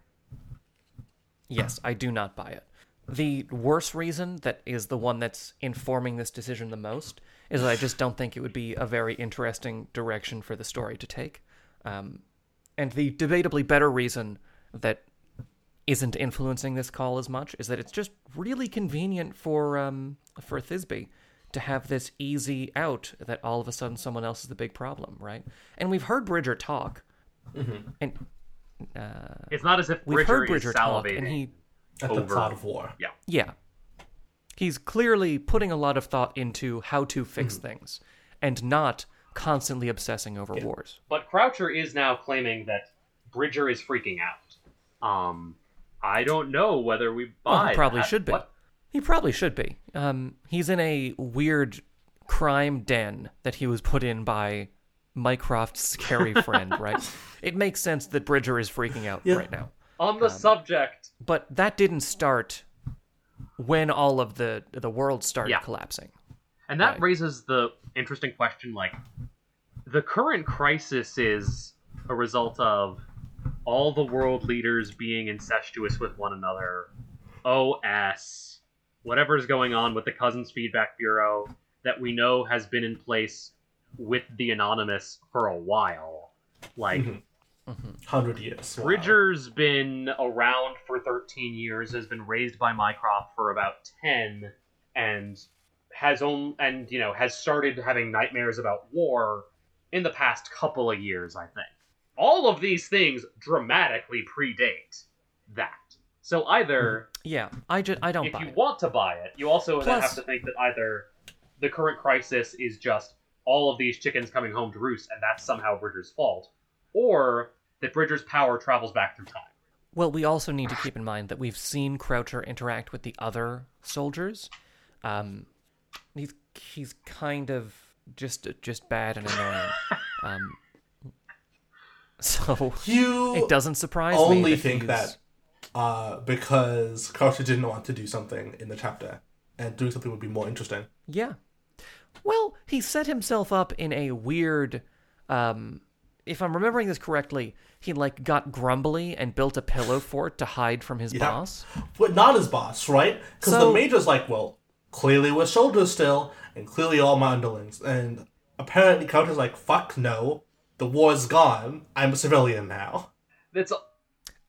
Yes, I do not buy it. The worst reason, that is the one that's informing this decision the most, is that I just don't think it would be a very interesting direction for the story to take. And the debatably better reason that isn't influencing this call as much is that it's just really convenient for Thisbe to have this easy out that all of a sudden someone else is the big problem, right? And we've heard Bridger talk, and It's not as if we've heard Bridger Bridger is talk, salivating. and he At the over- thought of war. Yeah. He's clearly putting a lot of thought into how to fix things and not constantly obsessing over wars. But Croucher is now claiming that Bridger is freaking out. I don't know whether we buy Well, he probably that. should be. What? He probably should be. He's in a weird crime den that he was put in by Mycroft's scary friend, right? It makes sense that Bridger is freaking out Yeah. right now. On the subject, But that didn't start when all of the world started Yeah. collapsing. and that Right. raises the interesting question, like, the current crisis is a result of all the world leaders being incestuous with one another, OS, whatever's going on with the Cousins Feedback Bureau that we know has been in place with the Anonymous for a while. Like, 100 years. Wow. Bridger's been around for 13 years, has been raised by Mycroft for about 10, and has started having nightmares about war in the past couple of years, I think. All of these things dramatically predate that. So either, Yeah, I don't if buy you it. want to buy it, you also then Plus- have to think that either the current crisis is just all of these chickens coming home to roost, and that's somehow Bridger's fault, or that Bridger's power travels back through time. Well, we also need to keep in mind that we've seen Croucher interact with the other soldiers. He's kind of just bad and annoying. So You it doesn't surprise me. only that think he's- that because Croucher didn't want to do something in the chapter, and doing something would be more interesting. Yeah. Well, he set himself up in a weird. If I'm remembering this correctly, he got grumbly and built a pillow fort to hide from his Yeah. boss. But not his boss, right? Because So- the Major's like, well, clearly we're soldiers still, and clearly all my underlings. And apparently Croucher's like, fuck no, the war's gone, I'm a civilian now. That's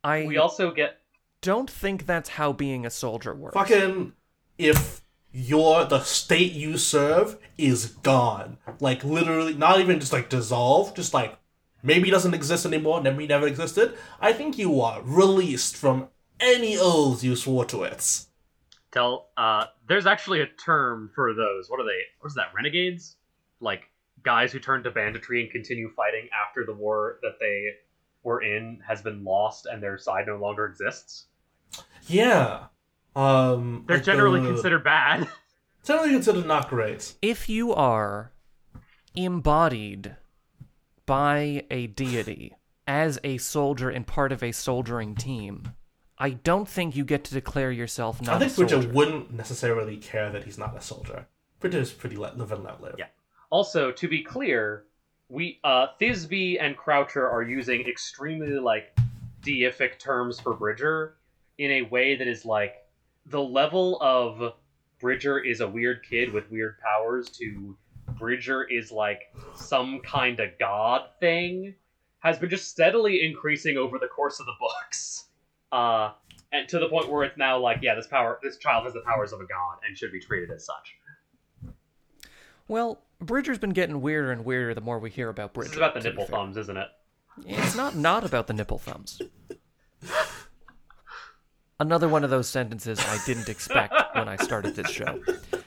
We also get... don't think that's how being a soldier works. Fucking, if the state you serve is gone, like literally, not even just like dissolved, just like maybe doesn't exist anymore, maybe never existed, I think you are released from any oaths you swore to it. There's actually a term for those. What are they? What is that? Renegades? Like guys who turn to banditry and continue fighting after the war that they were in has been lost and their side no longer exists. Yeah. They're generally considered bad. Generally considered not great. If you are embodied by a deity as a soldier and part of a soldiering team, I don't think you get to declare yourself not a soldier. I think Bridger wouldn't necessarily care that he's not a soldier. Bridger's pretty live and let live. Yeah. Also, to be clear, Thisbe and Croucher are using extremely, like, deific terms for Bridger in a way that is, like, the level of Bridger is a weird kid with weird powers to Bridger is, like, some kind of god thing has been just steadily increasing over the course of the books. And to the point where it's now like, yeah, this child has the powers of a god and should be treated as such. Well, Bridger's been getting weirder and weirder the more we hear about Bridger. This is about the nipple thumbs, isn't it? It's not about the nipple thumbs. Another one of those sentences I didn't expect when I started this show.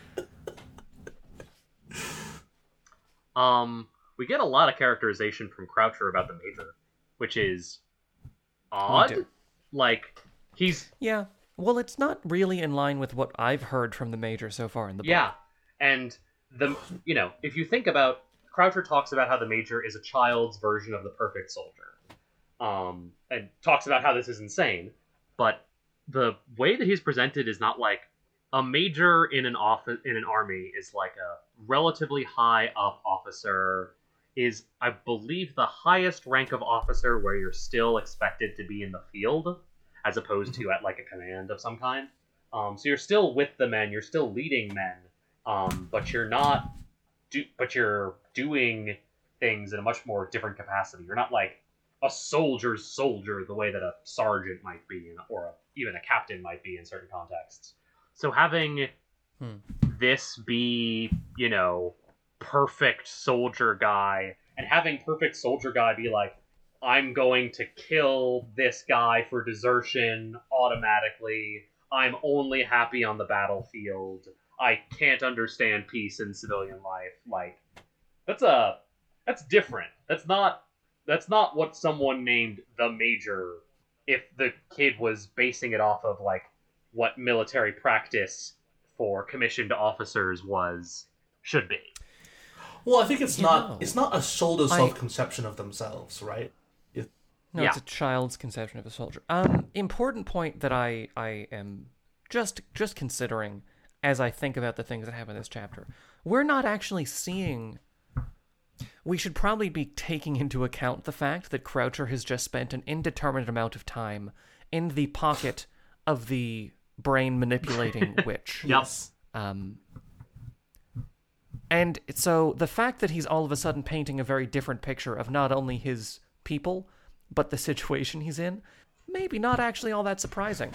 We get a lot of characterization from Croucher about the Major, which is odd. Like, he's... Yeah, well, it's not really in line with what I've heard from the Major so far in the book. Yeah, and if you think about... Croucher talks about how the Major is a child's version of the perfect soldier. And talks about how this is insane, but the way that he's presented is not like a major in an army is like a relatively high up officer, is I believe the highest rank of officer where you're still expected to be in the field as opposed to at like a command of some kind. So you're still with the men, you're still leading men, but you're not but you're doing things in a much more different capacity. You're not like a soldier's soldier the way that a sergeant might be, or even a captain might be in certain contexts. So having this be, perfect soldier guy, and having perfect soldier guy be like, I'm going to kill this guy for desertion automatically. I'm only happy on the battlefield. I can't understand peace in civilian life. Like, that's different. That's not what someone named the Major, if the kid was basing it off of, like, what military practice for commissioned officers should be. Well, I think it's not a soldier's self-conception of themselves, right? No, it's a child's conception of a soldier. Important point that I am just considering as I think about the things that happen in this chapter. We're not actually seeing... We should probably be taking into account the fact that Croucher has just spent an indeterminate amount of time in the pocket of the brain-manipulating witch. Yes. And so the fact that he's all of a sudden painting a very different picture of not only his people, but the situation he's in, maybe not actually all that surprising.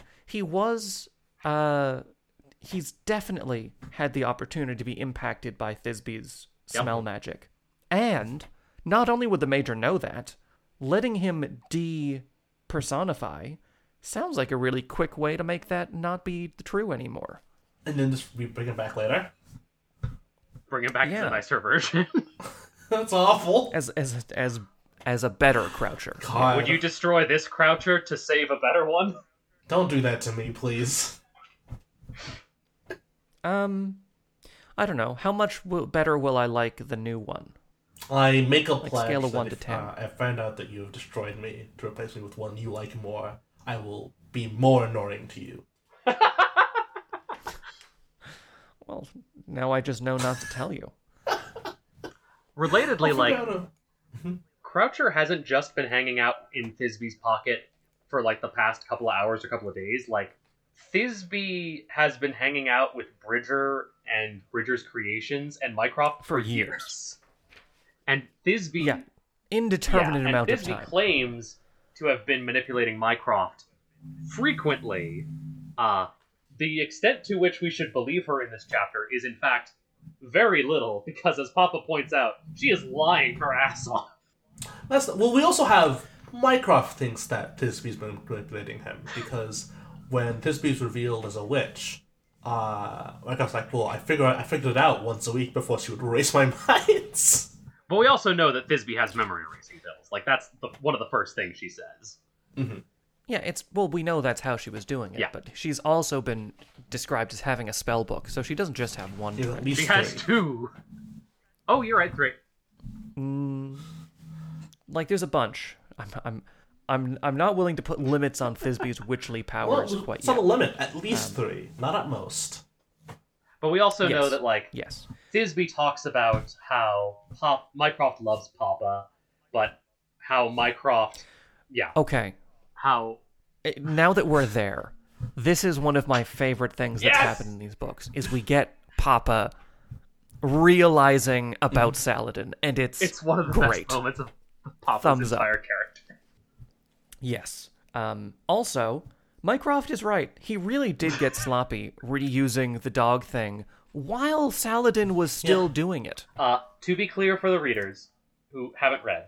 He's definitely had the opportunity to be impacted by Thisbe's smell magic. And not only would the Major know that, letting him de-personify sounds like a really quick way to make that not be true anymore. And then just we bring it back later? Bring it back to the nicer version. That's awful. As a better Croucher. God. Would you destroy this Croucher to save a better one? Don't do that to me, please. I don't know. How much better will I like the new one? I make a pledge scale of 1 that to if 10. I find out that you have destroyed me to replace me with one you like more, I will be more annoying to you. Well, now I just know not to tell you. Relatedly, Croucher hasn't just been hanging out in Thisbe's pocket for, like, the past couple of hours or couple of days. Like, Thisbe has been hanging out with Bridger and Bridger's creations and Mycroft for years. And Thisbe... Yeah, indeterminate amount of time. Thisbe claims to have been manipulating Mycroft frequently. The extent to which we should believe her in this chapter is, in fact, very little, because as Papa points out, she is lying her ass off. Well, we also have Mycroft thinks that Thisbe's been manipulating him, because when Thisbe's revealed as a witch, Mycroft's like, well, I figured it out once a week before she would erase my minds. But we also know that Thisbe has memory erasing pills. Like, that's one of the first things she says. Mm-hmm. Yeah, we know that's how she was doing it, Yeah. but she's also been described as having a spell book, so she doesn't just have one Yeah, trick. at least She has 3. 2. Oh, you're right, 3. Like, there's a bunch. I'm not willing to put limits on Thisbe's witchly powers Well, quite it's not yet. a limit. At least 3, not at most. But we also know Yes. that, like, Yes. Thisbe talks about how Mycroft loves Papa, but how Mycroft... Yeah. Okay. How... Now that we're there, this is one of my favorite things that's Yes! happened in these books, is we get Papa realizing about Saladin, and It's one of the great. best moments of Papa's Thumbs up. entire character. Yes. Also, Mycroft is right. He really did get sloppy reusing the dog thing while Saladin was still doing it. To be clear for the readers who haven't read,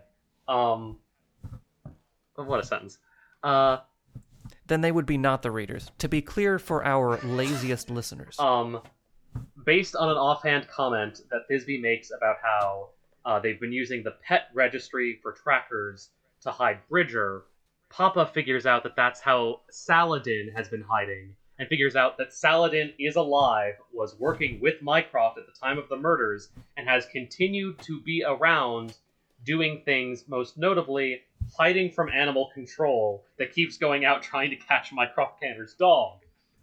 what a sentence. Then they would be not the readers. To be clear for our laziest listeners. Based on an offhand comment that Thisbe makes about how they've been using the pet registry for trackers to hide Bridger, Papa figures out that that's how Saladin has been hiding, and figures out that Saladin is alive, was working with Mycroft at the time of the murders, and has continued to be around doing things, most notably hiding from animal control that keeps going out trying to catch Mycroft Cantor's dog.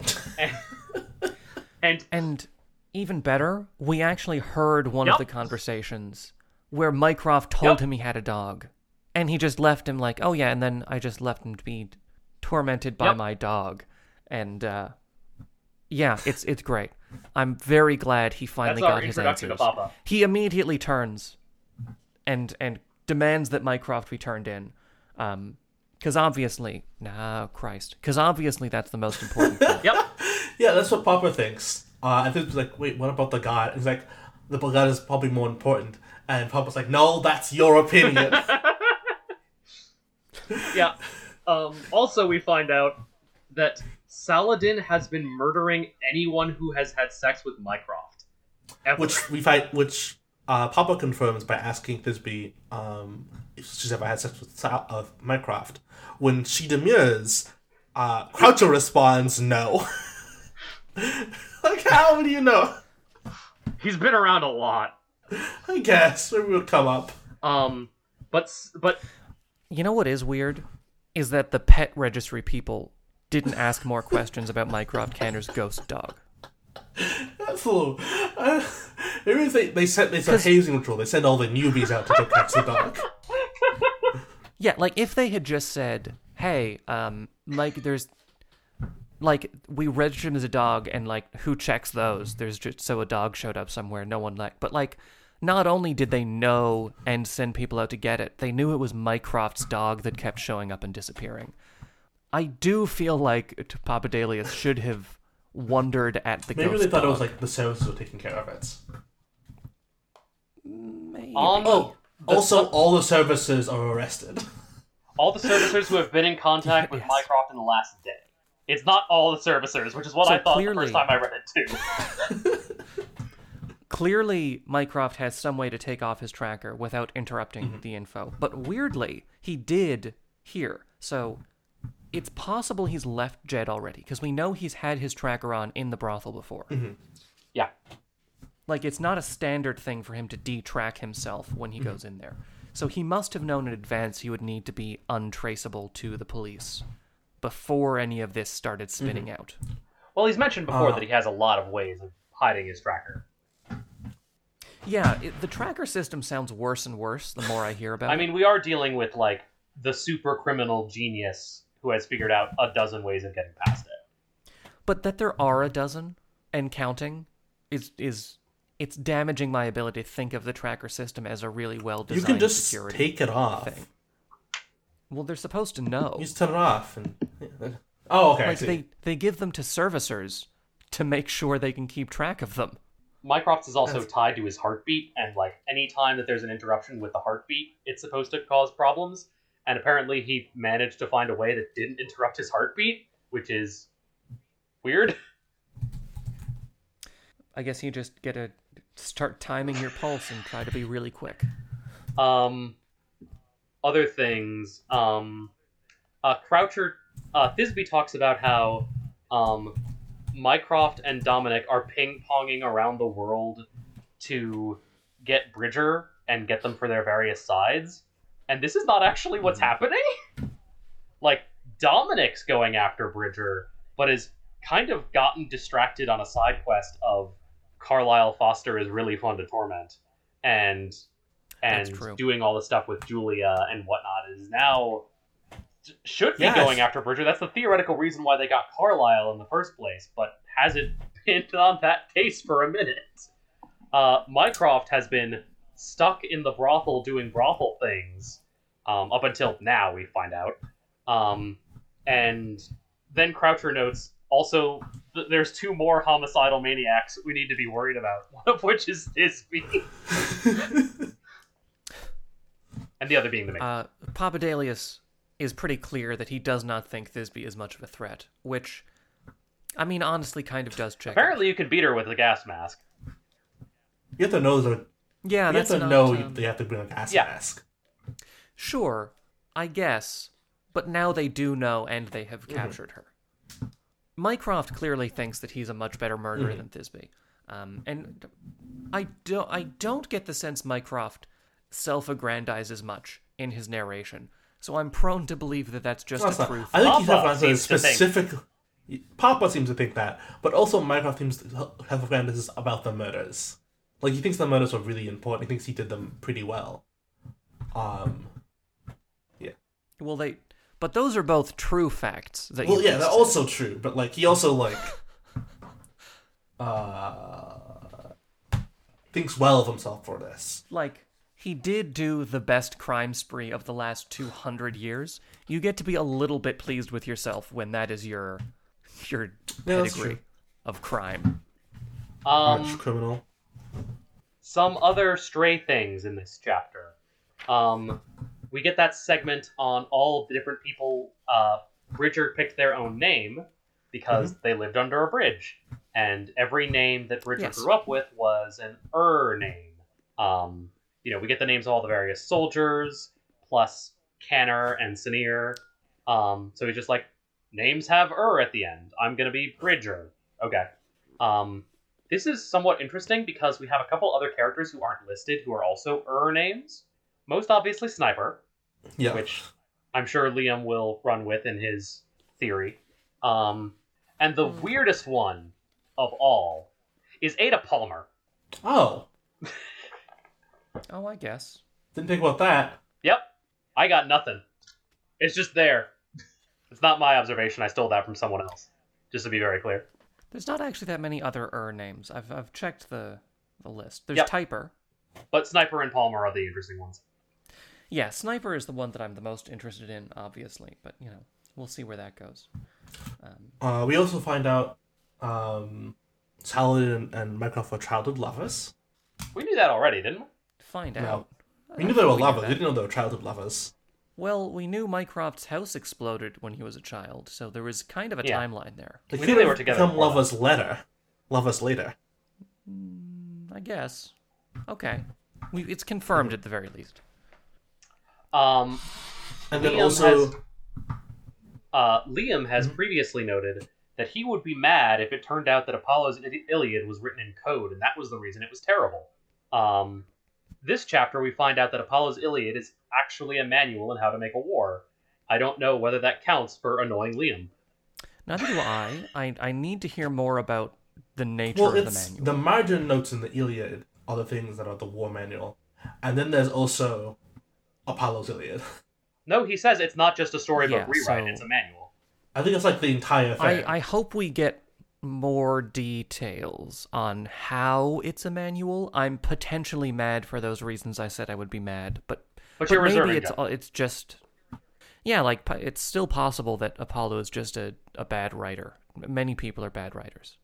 And even better, we actually heard one of the conversations where Mycroft told him he had a dog. And he just left him like, oh yeah, and then I just left him to be tormented by my dog. And, yeah, it's great. I'm very glad he finally That's our got his introduction answers. to Papa. He immediately turns and demands that Mycroft be turned in. Because obviously that's the most important thing. Yep. Yeah, that's what Papa thinks. I think it's like, wait, what about the god? He's like, the god is probably more important. And Papa's like, no, that's your opinion. Yeah. Also, we find out that Saladin has been murdering anyone who has had sex with Mycroft. Ever. Which Papa confirms by asking Thisbe if she's ever had sex with Mycroft. When she demurs, Croucher responds, no. Like, how do you know? He's been around a lot. I guess. Maybe it'll come up. But You know what is weird? Is that the pet registry people didn't ask more questions about Mycroft Cantor's ghost dog. That's a little... maybe if they send hazing patrol, they send all the newbies out to go catch the dog. Yeah, like, if they had just said, hey, there's... Like, we registered him as a dog, and, like, who checks those? There's just... So a dog showed up somewhere, no one liked... But, like, not only did they know and send people out to get it, they knew it was Mycroft's dog that kept showing up and disappearing. I do feel like Papa Delius should have wondered at the ghost Maybe they thought dog. it was, like, the services were taking care of it. Maybe. Also, all the services are arrested. all the servicers who have been in contact with Yes. Mycroft in the last day. It's not all the servicers, which is what So I thought clearly- the first time I read it too. Clearly, Mycroft has some way to take off his tracker without interrupting the info. But weirdly, he did here. So it's possible he's left Jed already, because we know he's had his tracker on in the brothel before. Yeah. Like, it's not a standard thing for him to detrack himself when he goes in there. So he must have known in advance he would need to be untraceable to the police before any of this started spinning out. Well, he's mentioned before that he has a lot of ways of hiding his tracker. Yeah, the tracker system sounds worse and worse the more I hear about it. I mean, we are dealing with, like, the super criminal genius who has figured out a dozen ways of getting past it. But that there are a dozen and counting is it's damaging my ability to think of the tracker system as a really well You designed can just security take it off. thing. Well, they're supposed to know. You just turn it off. Oh, okay. I Like see. they give them to servicers to make sure they can keep track of them. Mycroft is also tied to his heartbeat, and like any time that there's an interruption with the heartbeat, it's supposed to cause problems. And apparently, he managed to find a way that didn't interrupt his heartbeat, which is weird. I guess you just get to start timing your pulse and try to be really quick. Other things. Croucher, Thisbe talks about how Mycroft and Dominic are ping-ponging around the world to get Bridger and get them for their various sides. And this is not actually what's happening. Like, Dominic's going after Bridger, but has kind of gotten distracted on a side quest of Carlisle Foster is really fun to torment. And doing all the stuff with Julia and whatnot is now should be going after Bridger. That's the theoretical reason why they got Carlisle in the first place, but hasn't been on that case for a minute. Mycroft has been stuck in the brothel doing brothel things up until now, we find out. And then Croucher notes, also, there's two more homicidal maniacs we need to be worried about, one of which is Thisbe. And the other being the main. Papadelius is pretty clear that he does not think Thisbe is much of a threat, which, I mean, honestly kind of does check. Apparently you can beat her with a gas mask. You have to know that. Yeah, you have to know they have to bring a gas mask. Sure, I guess, but now they do know and they have captured her. Mycroft clearly thinks that he's a much better murderer than Thisbe. And I don't get the sense Mycroft self-aggrandizes much in his narration, so I'm prone to believe that that's just a truth. I think he's have specific. Papa seems to think that, but also Mycroft seems to have aggrandizes about the murders. Like, he thinks the murders were really important. He thinks he did them pretty well. Yeah. Well, but those are both true facts. They're also true. But like, he also like thinks well of himself for this. Like, he did do the best crime spree of the last 200 years. You get to be a little bit pleased with yourself when that is your pedigree of crime. Arch criminal. Some other stray things in this chapter. We get that segment on all of the different people. Bridger picked their own name because they lived under a bridge, and every name that Bridger grew up with was an name. We get the names of all the various soldiers, plus Canner and Sinir. So he's just like, names have at the end. I'm gonna be Bridger. Okay. This is somewhat interesting because we have a couple other characters who aren't listed who are also names. Most obviously Sniper, which I'm sure Liam will run with in his theory. And the weirdest one of all is Ada Palmer. Oh. Oh, I guess. Didn't think about that. Yep. I got nothing. It's just there. It's not my observation. I stole that from someone else. Just to be very clear. There's not actually that many other names. I've checked the list. There's Typer. But Sniper and Palmer are the interesting ones. Yeah, Sniper is the one that I'm the most interested in, obviously. But, we'll see where that goes. We also find out Saladin and Mycroft were childhood lovers. We knew that already, didn't we? Find out. We knew they were lovers. We didn't know they were childhood lovers. Well, we knew Mycroft's house exploded when he was a child, so there was kind of a timeline there. We knew they were together. Become lovers later. Lovers later. I guess. Okay. It's confirmed at the very least. And then Liam has previously noted that he would be mad if it turned out that Apollo's Iliad was written in code, and that was the reason it was terrible. This chapter, we find out that Apollo's Iliad is actually a manual on how to make a war. I don't know whether that counts for annoying Liam. Neither do I. I need to hear more about the nature of the manual. The margin notes in the Iliad are the things that are the war manual. And then there's also Apollo's Iliad. No, he says it's not just a storybook rewrite, it's a manual. I think it's like the entire thing. I hope we get more details on how it's a manual. I'm potentially mad for those reasons I said I would be mad, but you're maybe reserving it's just Yeah, like, it's still possible that Apollo is just a bad writer. Many people are bad writers.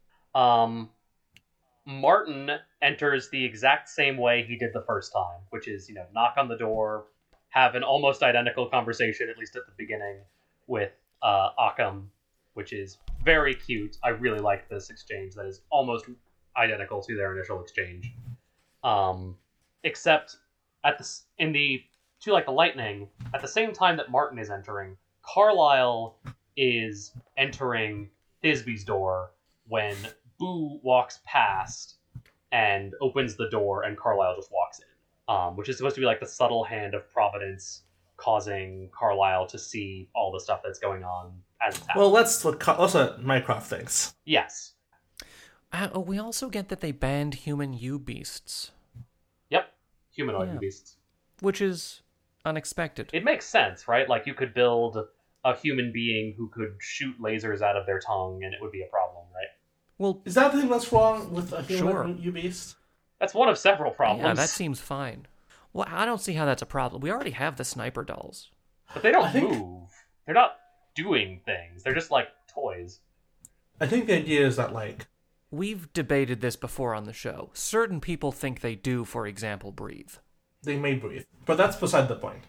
Martin enters the exact same way he did the first time, which is, knock on the door, have an almost identical conversation, at least at the beginning, with Occam, which is very cute. I really like this exchange that is almost identical to their initial exchange. Except To Like the Lightning, at the same time that Martin is entering, Carlisle is entering Thisbe's door when Boo walks past and opens the door, and Carlisle just walks in, which is supposed to be like the subtle hand of Providence causing Carlisle to see all the stuff that's going on as it's happening. Well, that's what Mycroft thinks. Yes. We also get that they banned human U-beasts. Yep. Humanoid beasts. Which is unexpected. It makes sense, right? Like, you could build a human being who could shoot lasers out of their tongue, and it would be a problem, right? Well, is that the thing that's wrong with a human sure. U-beast? That's one of several problems. Yeah, that seems fine. Well, I don't see how that's a problem. We already have the sniper dolls. But they don't move. They're not doing things. They're just, like, toys. I think the idea is that, like... We've debated this before on the show. Certain people think they do, for example, breathe. They may breathe. But that's beside the point.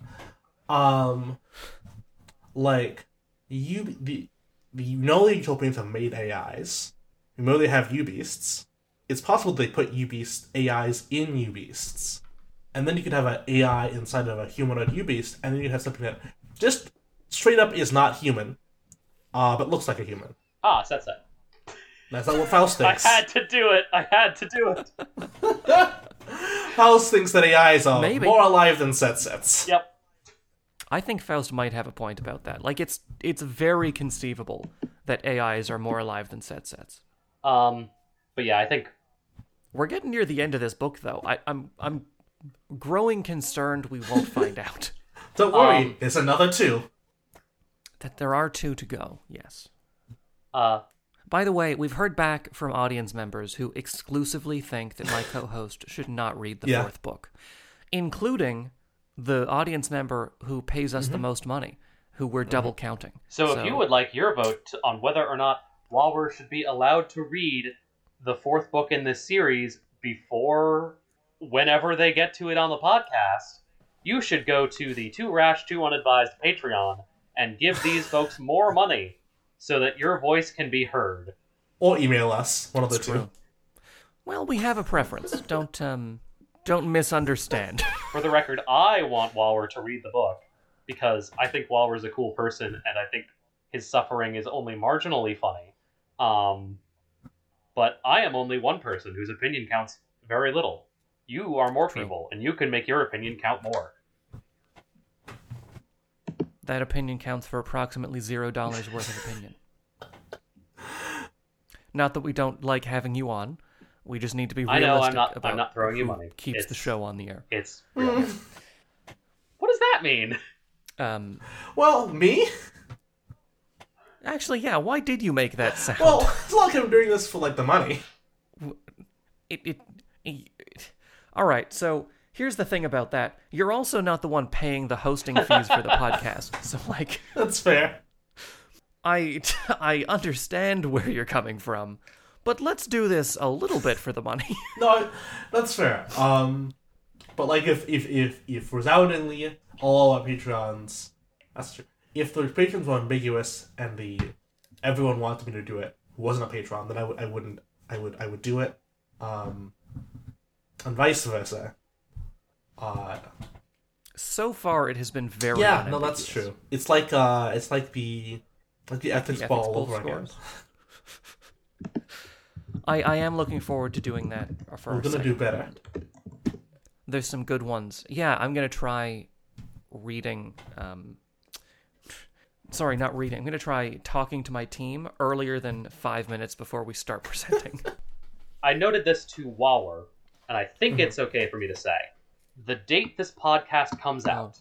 Like, the Utopians have made AIs. You know they have U-beasts. It's possible they put U-beast AIs in U-beasts. And then you could have an AI inside of a humanoid U-beast, and then you have something that just straight up is not human, but looks like a human. Ah, Setset. That's not what Faust thinks. I had to do it. Faust thinks that AIs are Maybe. more alive than Setsets. Yep. I think Faust might have a point about that. Like, it's very conceivable that AIs are more alive than Setsets. But yeah, I think we're getting near the end of this book, though. I'm growing concerned we won't find out. Don't worry, there's another 2. That there are 2 to go, yes. By the way, we've heard back from audience members who exclusively think that my co-host should not read the 4th book, including the audience member who pays us the most money, who we're double counting. So if you would like your vote on whether or not Walwer should be allowed to read the 4th book in this series before whenever they get to it on the podcast, you should go to the Too Rash, Too Unadvised Patreon and give these folks more money so that your voice can be heard. Or email us, one of the 2. Well, we have a preference. Don't misunderstand. For the record, I want Walwer to read the book because I think Walwer's a cool person and I think his suffering is only marginally funny. But I am only one person whose opinion counts very little. You are more people, and you can make your opinion count more. That opinion counts for approximately $0 worth of opinion. Not that we don't like having you on. We just need to be realistic about I'm not throwing you money. Keeps the show on the air. It's real. What does that mean? Well, me? Actually, yeah, why did you make that sound? Well, it's not like I'm doing this for, like, the money. All right, so here's the thing about that. You're also not the one paying the hosting fees for the podcast. So, like... That's fair. I understand where you're coming from, but let's do this a little bit for the money. No, that's fair. But, like, if resoundingly all our Patreons... That's true. If the patrons were ambiguous and everyone wanted me to do it who wasn't a patron, then I would do it. And vice versa. So far, it has been very no, that's true. It's like the ethics ball over again. I am looking forward to doing that. We're gonna do better. Round. There's some good ones. Yeah, I'm gonna try reading. Sorry, not reading. I'm gonna try talking to my team earlier than 5 minutes before we start presenting. I noted this to Walwer, and I think it's okay for me to say. The date this podcast comes out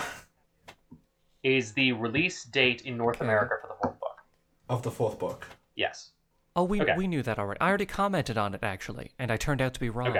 is the release date in North America for the 4th book. Of the 4th book. Yes. Oh, we knew that already. I already commented on it, actually, and I turned out to be wrong. Okay.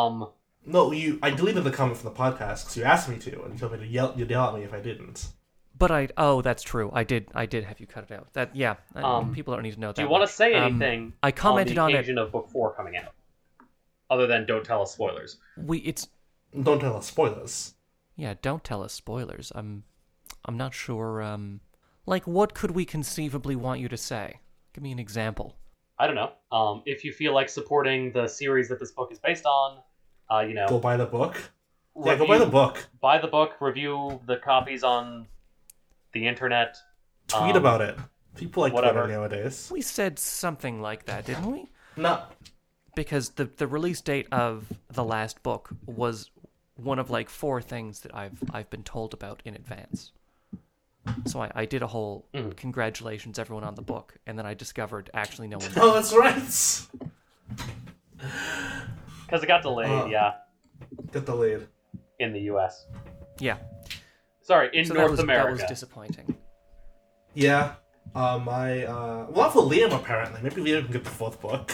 No, I deleted the comment from the podcast because you asked me to, and you told me to yell at me if I didn't. But that's true. I did have you cut it out. People don't need to know that. Do you want to say anything I commented on on the it. occasion of Book 4 coming out? Other than don't tell us spoilers. Don't tell us spoilers. Yeah, don't tell us spoilers. I'm not sure, what could we conceivably want you to say? Give me an example. I don't know. If you feel like supporting the series that this book is based on, Go buy the book. Yeah, go buy the book. Buy the book, review the copies on the internet. Tweet about it. People like whatever. Twitter nowadays. We said something like that, didn't we? No. Because the release date of the last book was one of 4 things that I've been told about in advance. So I did a whole congratulations everyone on the book, and then I discovered actually no one did. Oh, that's right. Because it got delayed, Got delayed. in the U.S. Yeah. Sorry, in North that America. was disappointing. Yeah. Well, not for Liam, apparently. Maybe Liam can get the 4th book.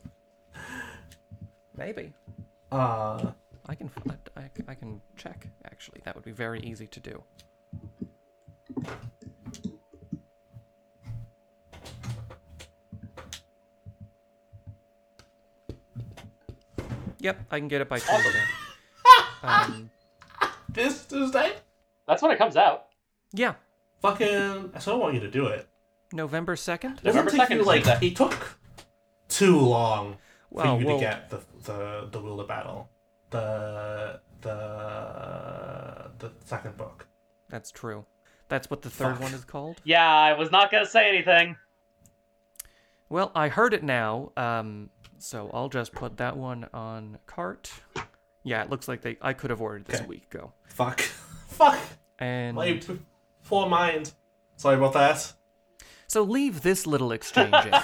Maybe. I can check, actually. That would be very easy to do. Yep, I can get it by Tuesday. This Tuesday? That's when it comes out. Yeah, Fucking... I still want you to do it. November 2nd? November Doesn't take 2nd you, is like... Tuesday. It took too long Well, for you we'll- to get the Will to Battle. The second book. That's true. That's what the third Fuck. one is called? Yeah, I was not going to say anything. Well, I heard it now, so I'll just put that one on cart. Yeah, it looks like I could have ordered this Okay. a week ago. Fuck. Fuck! And My poor mind. Sorry about that. so leave this little exchange in.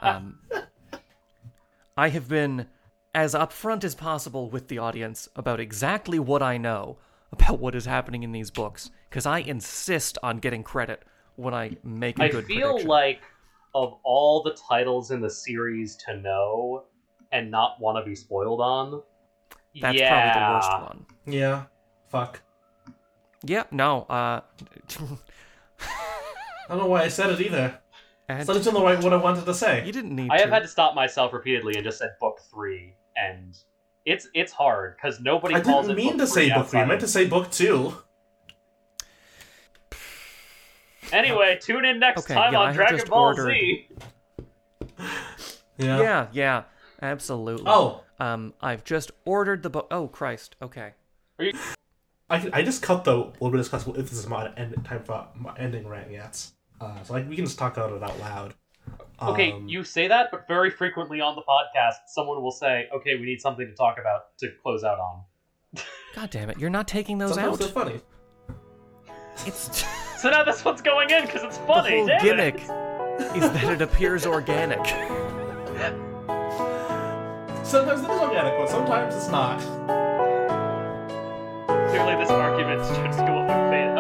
I have been as upfront as possible with the audience about exactly what I know about what is happening in these books, because I insist on getting credit when I make a I good feel prediction. like of all the titles in the series to know and not want to be spoiled on, That's probably the worst one. Yeah. Fuck. Yeah, no, I don't know why I said it either. and It's not even the right what I wanted to say. you didn't need I to. have had to stop myself repeatedly and just said book 3, and it's hard because nobody I calls didn't it mean book to say 3 book 3. I outside meant to of- say book 2. Anyway, tune in next Okay, time yeah, I on have Dragon just Ball ordered- Z. Yeah, absolutely. Oh, I've just ordered the book. Oh, Christ. Okay. I just cut the what we discussed if this is my time for my ending rant yet. So we can just talk about it out loud. Okay, you say that, but very frequently on the podcast, someone will say, "Okay, we need something to talk about to close out on." God damn it. You're not taking those Sometimes out. they're funny. It's So now this one's going in because it's the funny. whole Damn gimmick it. is that it appears organic. Sometimes it is organic, but sometimes it's not. Clearly, this argument should go up in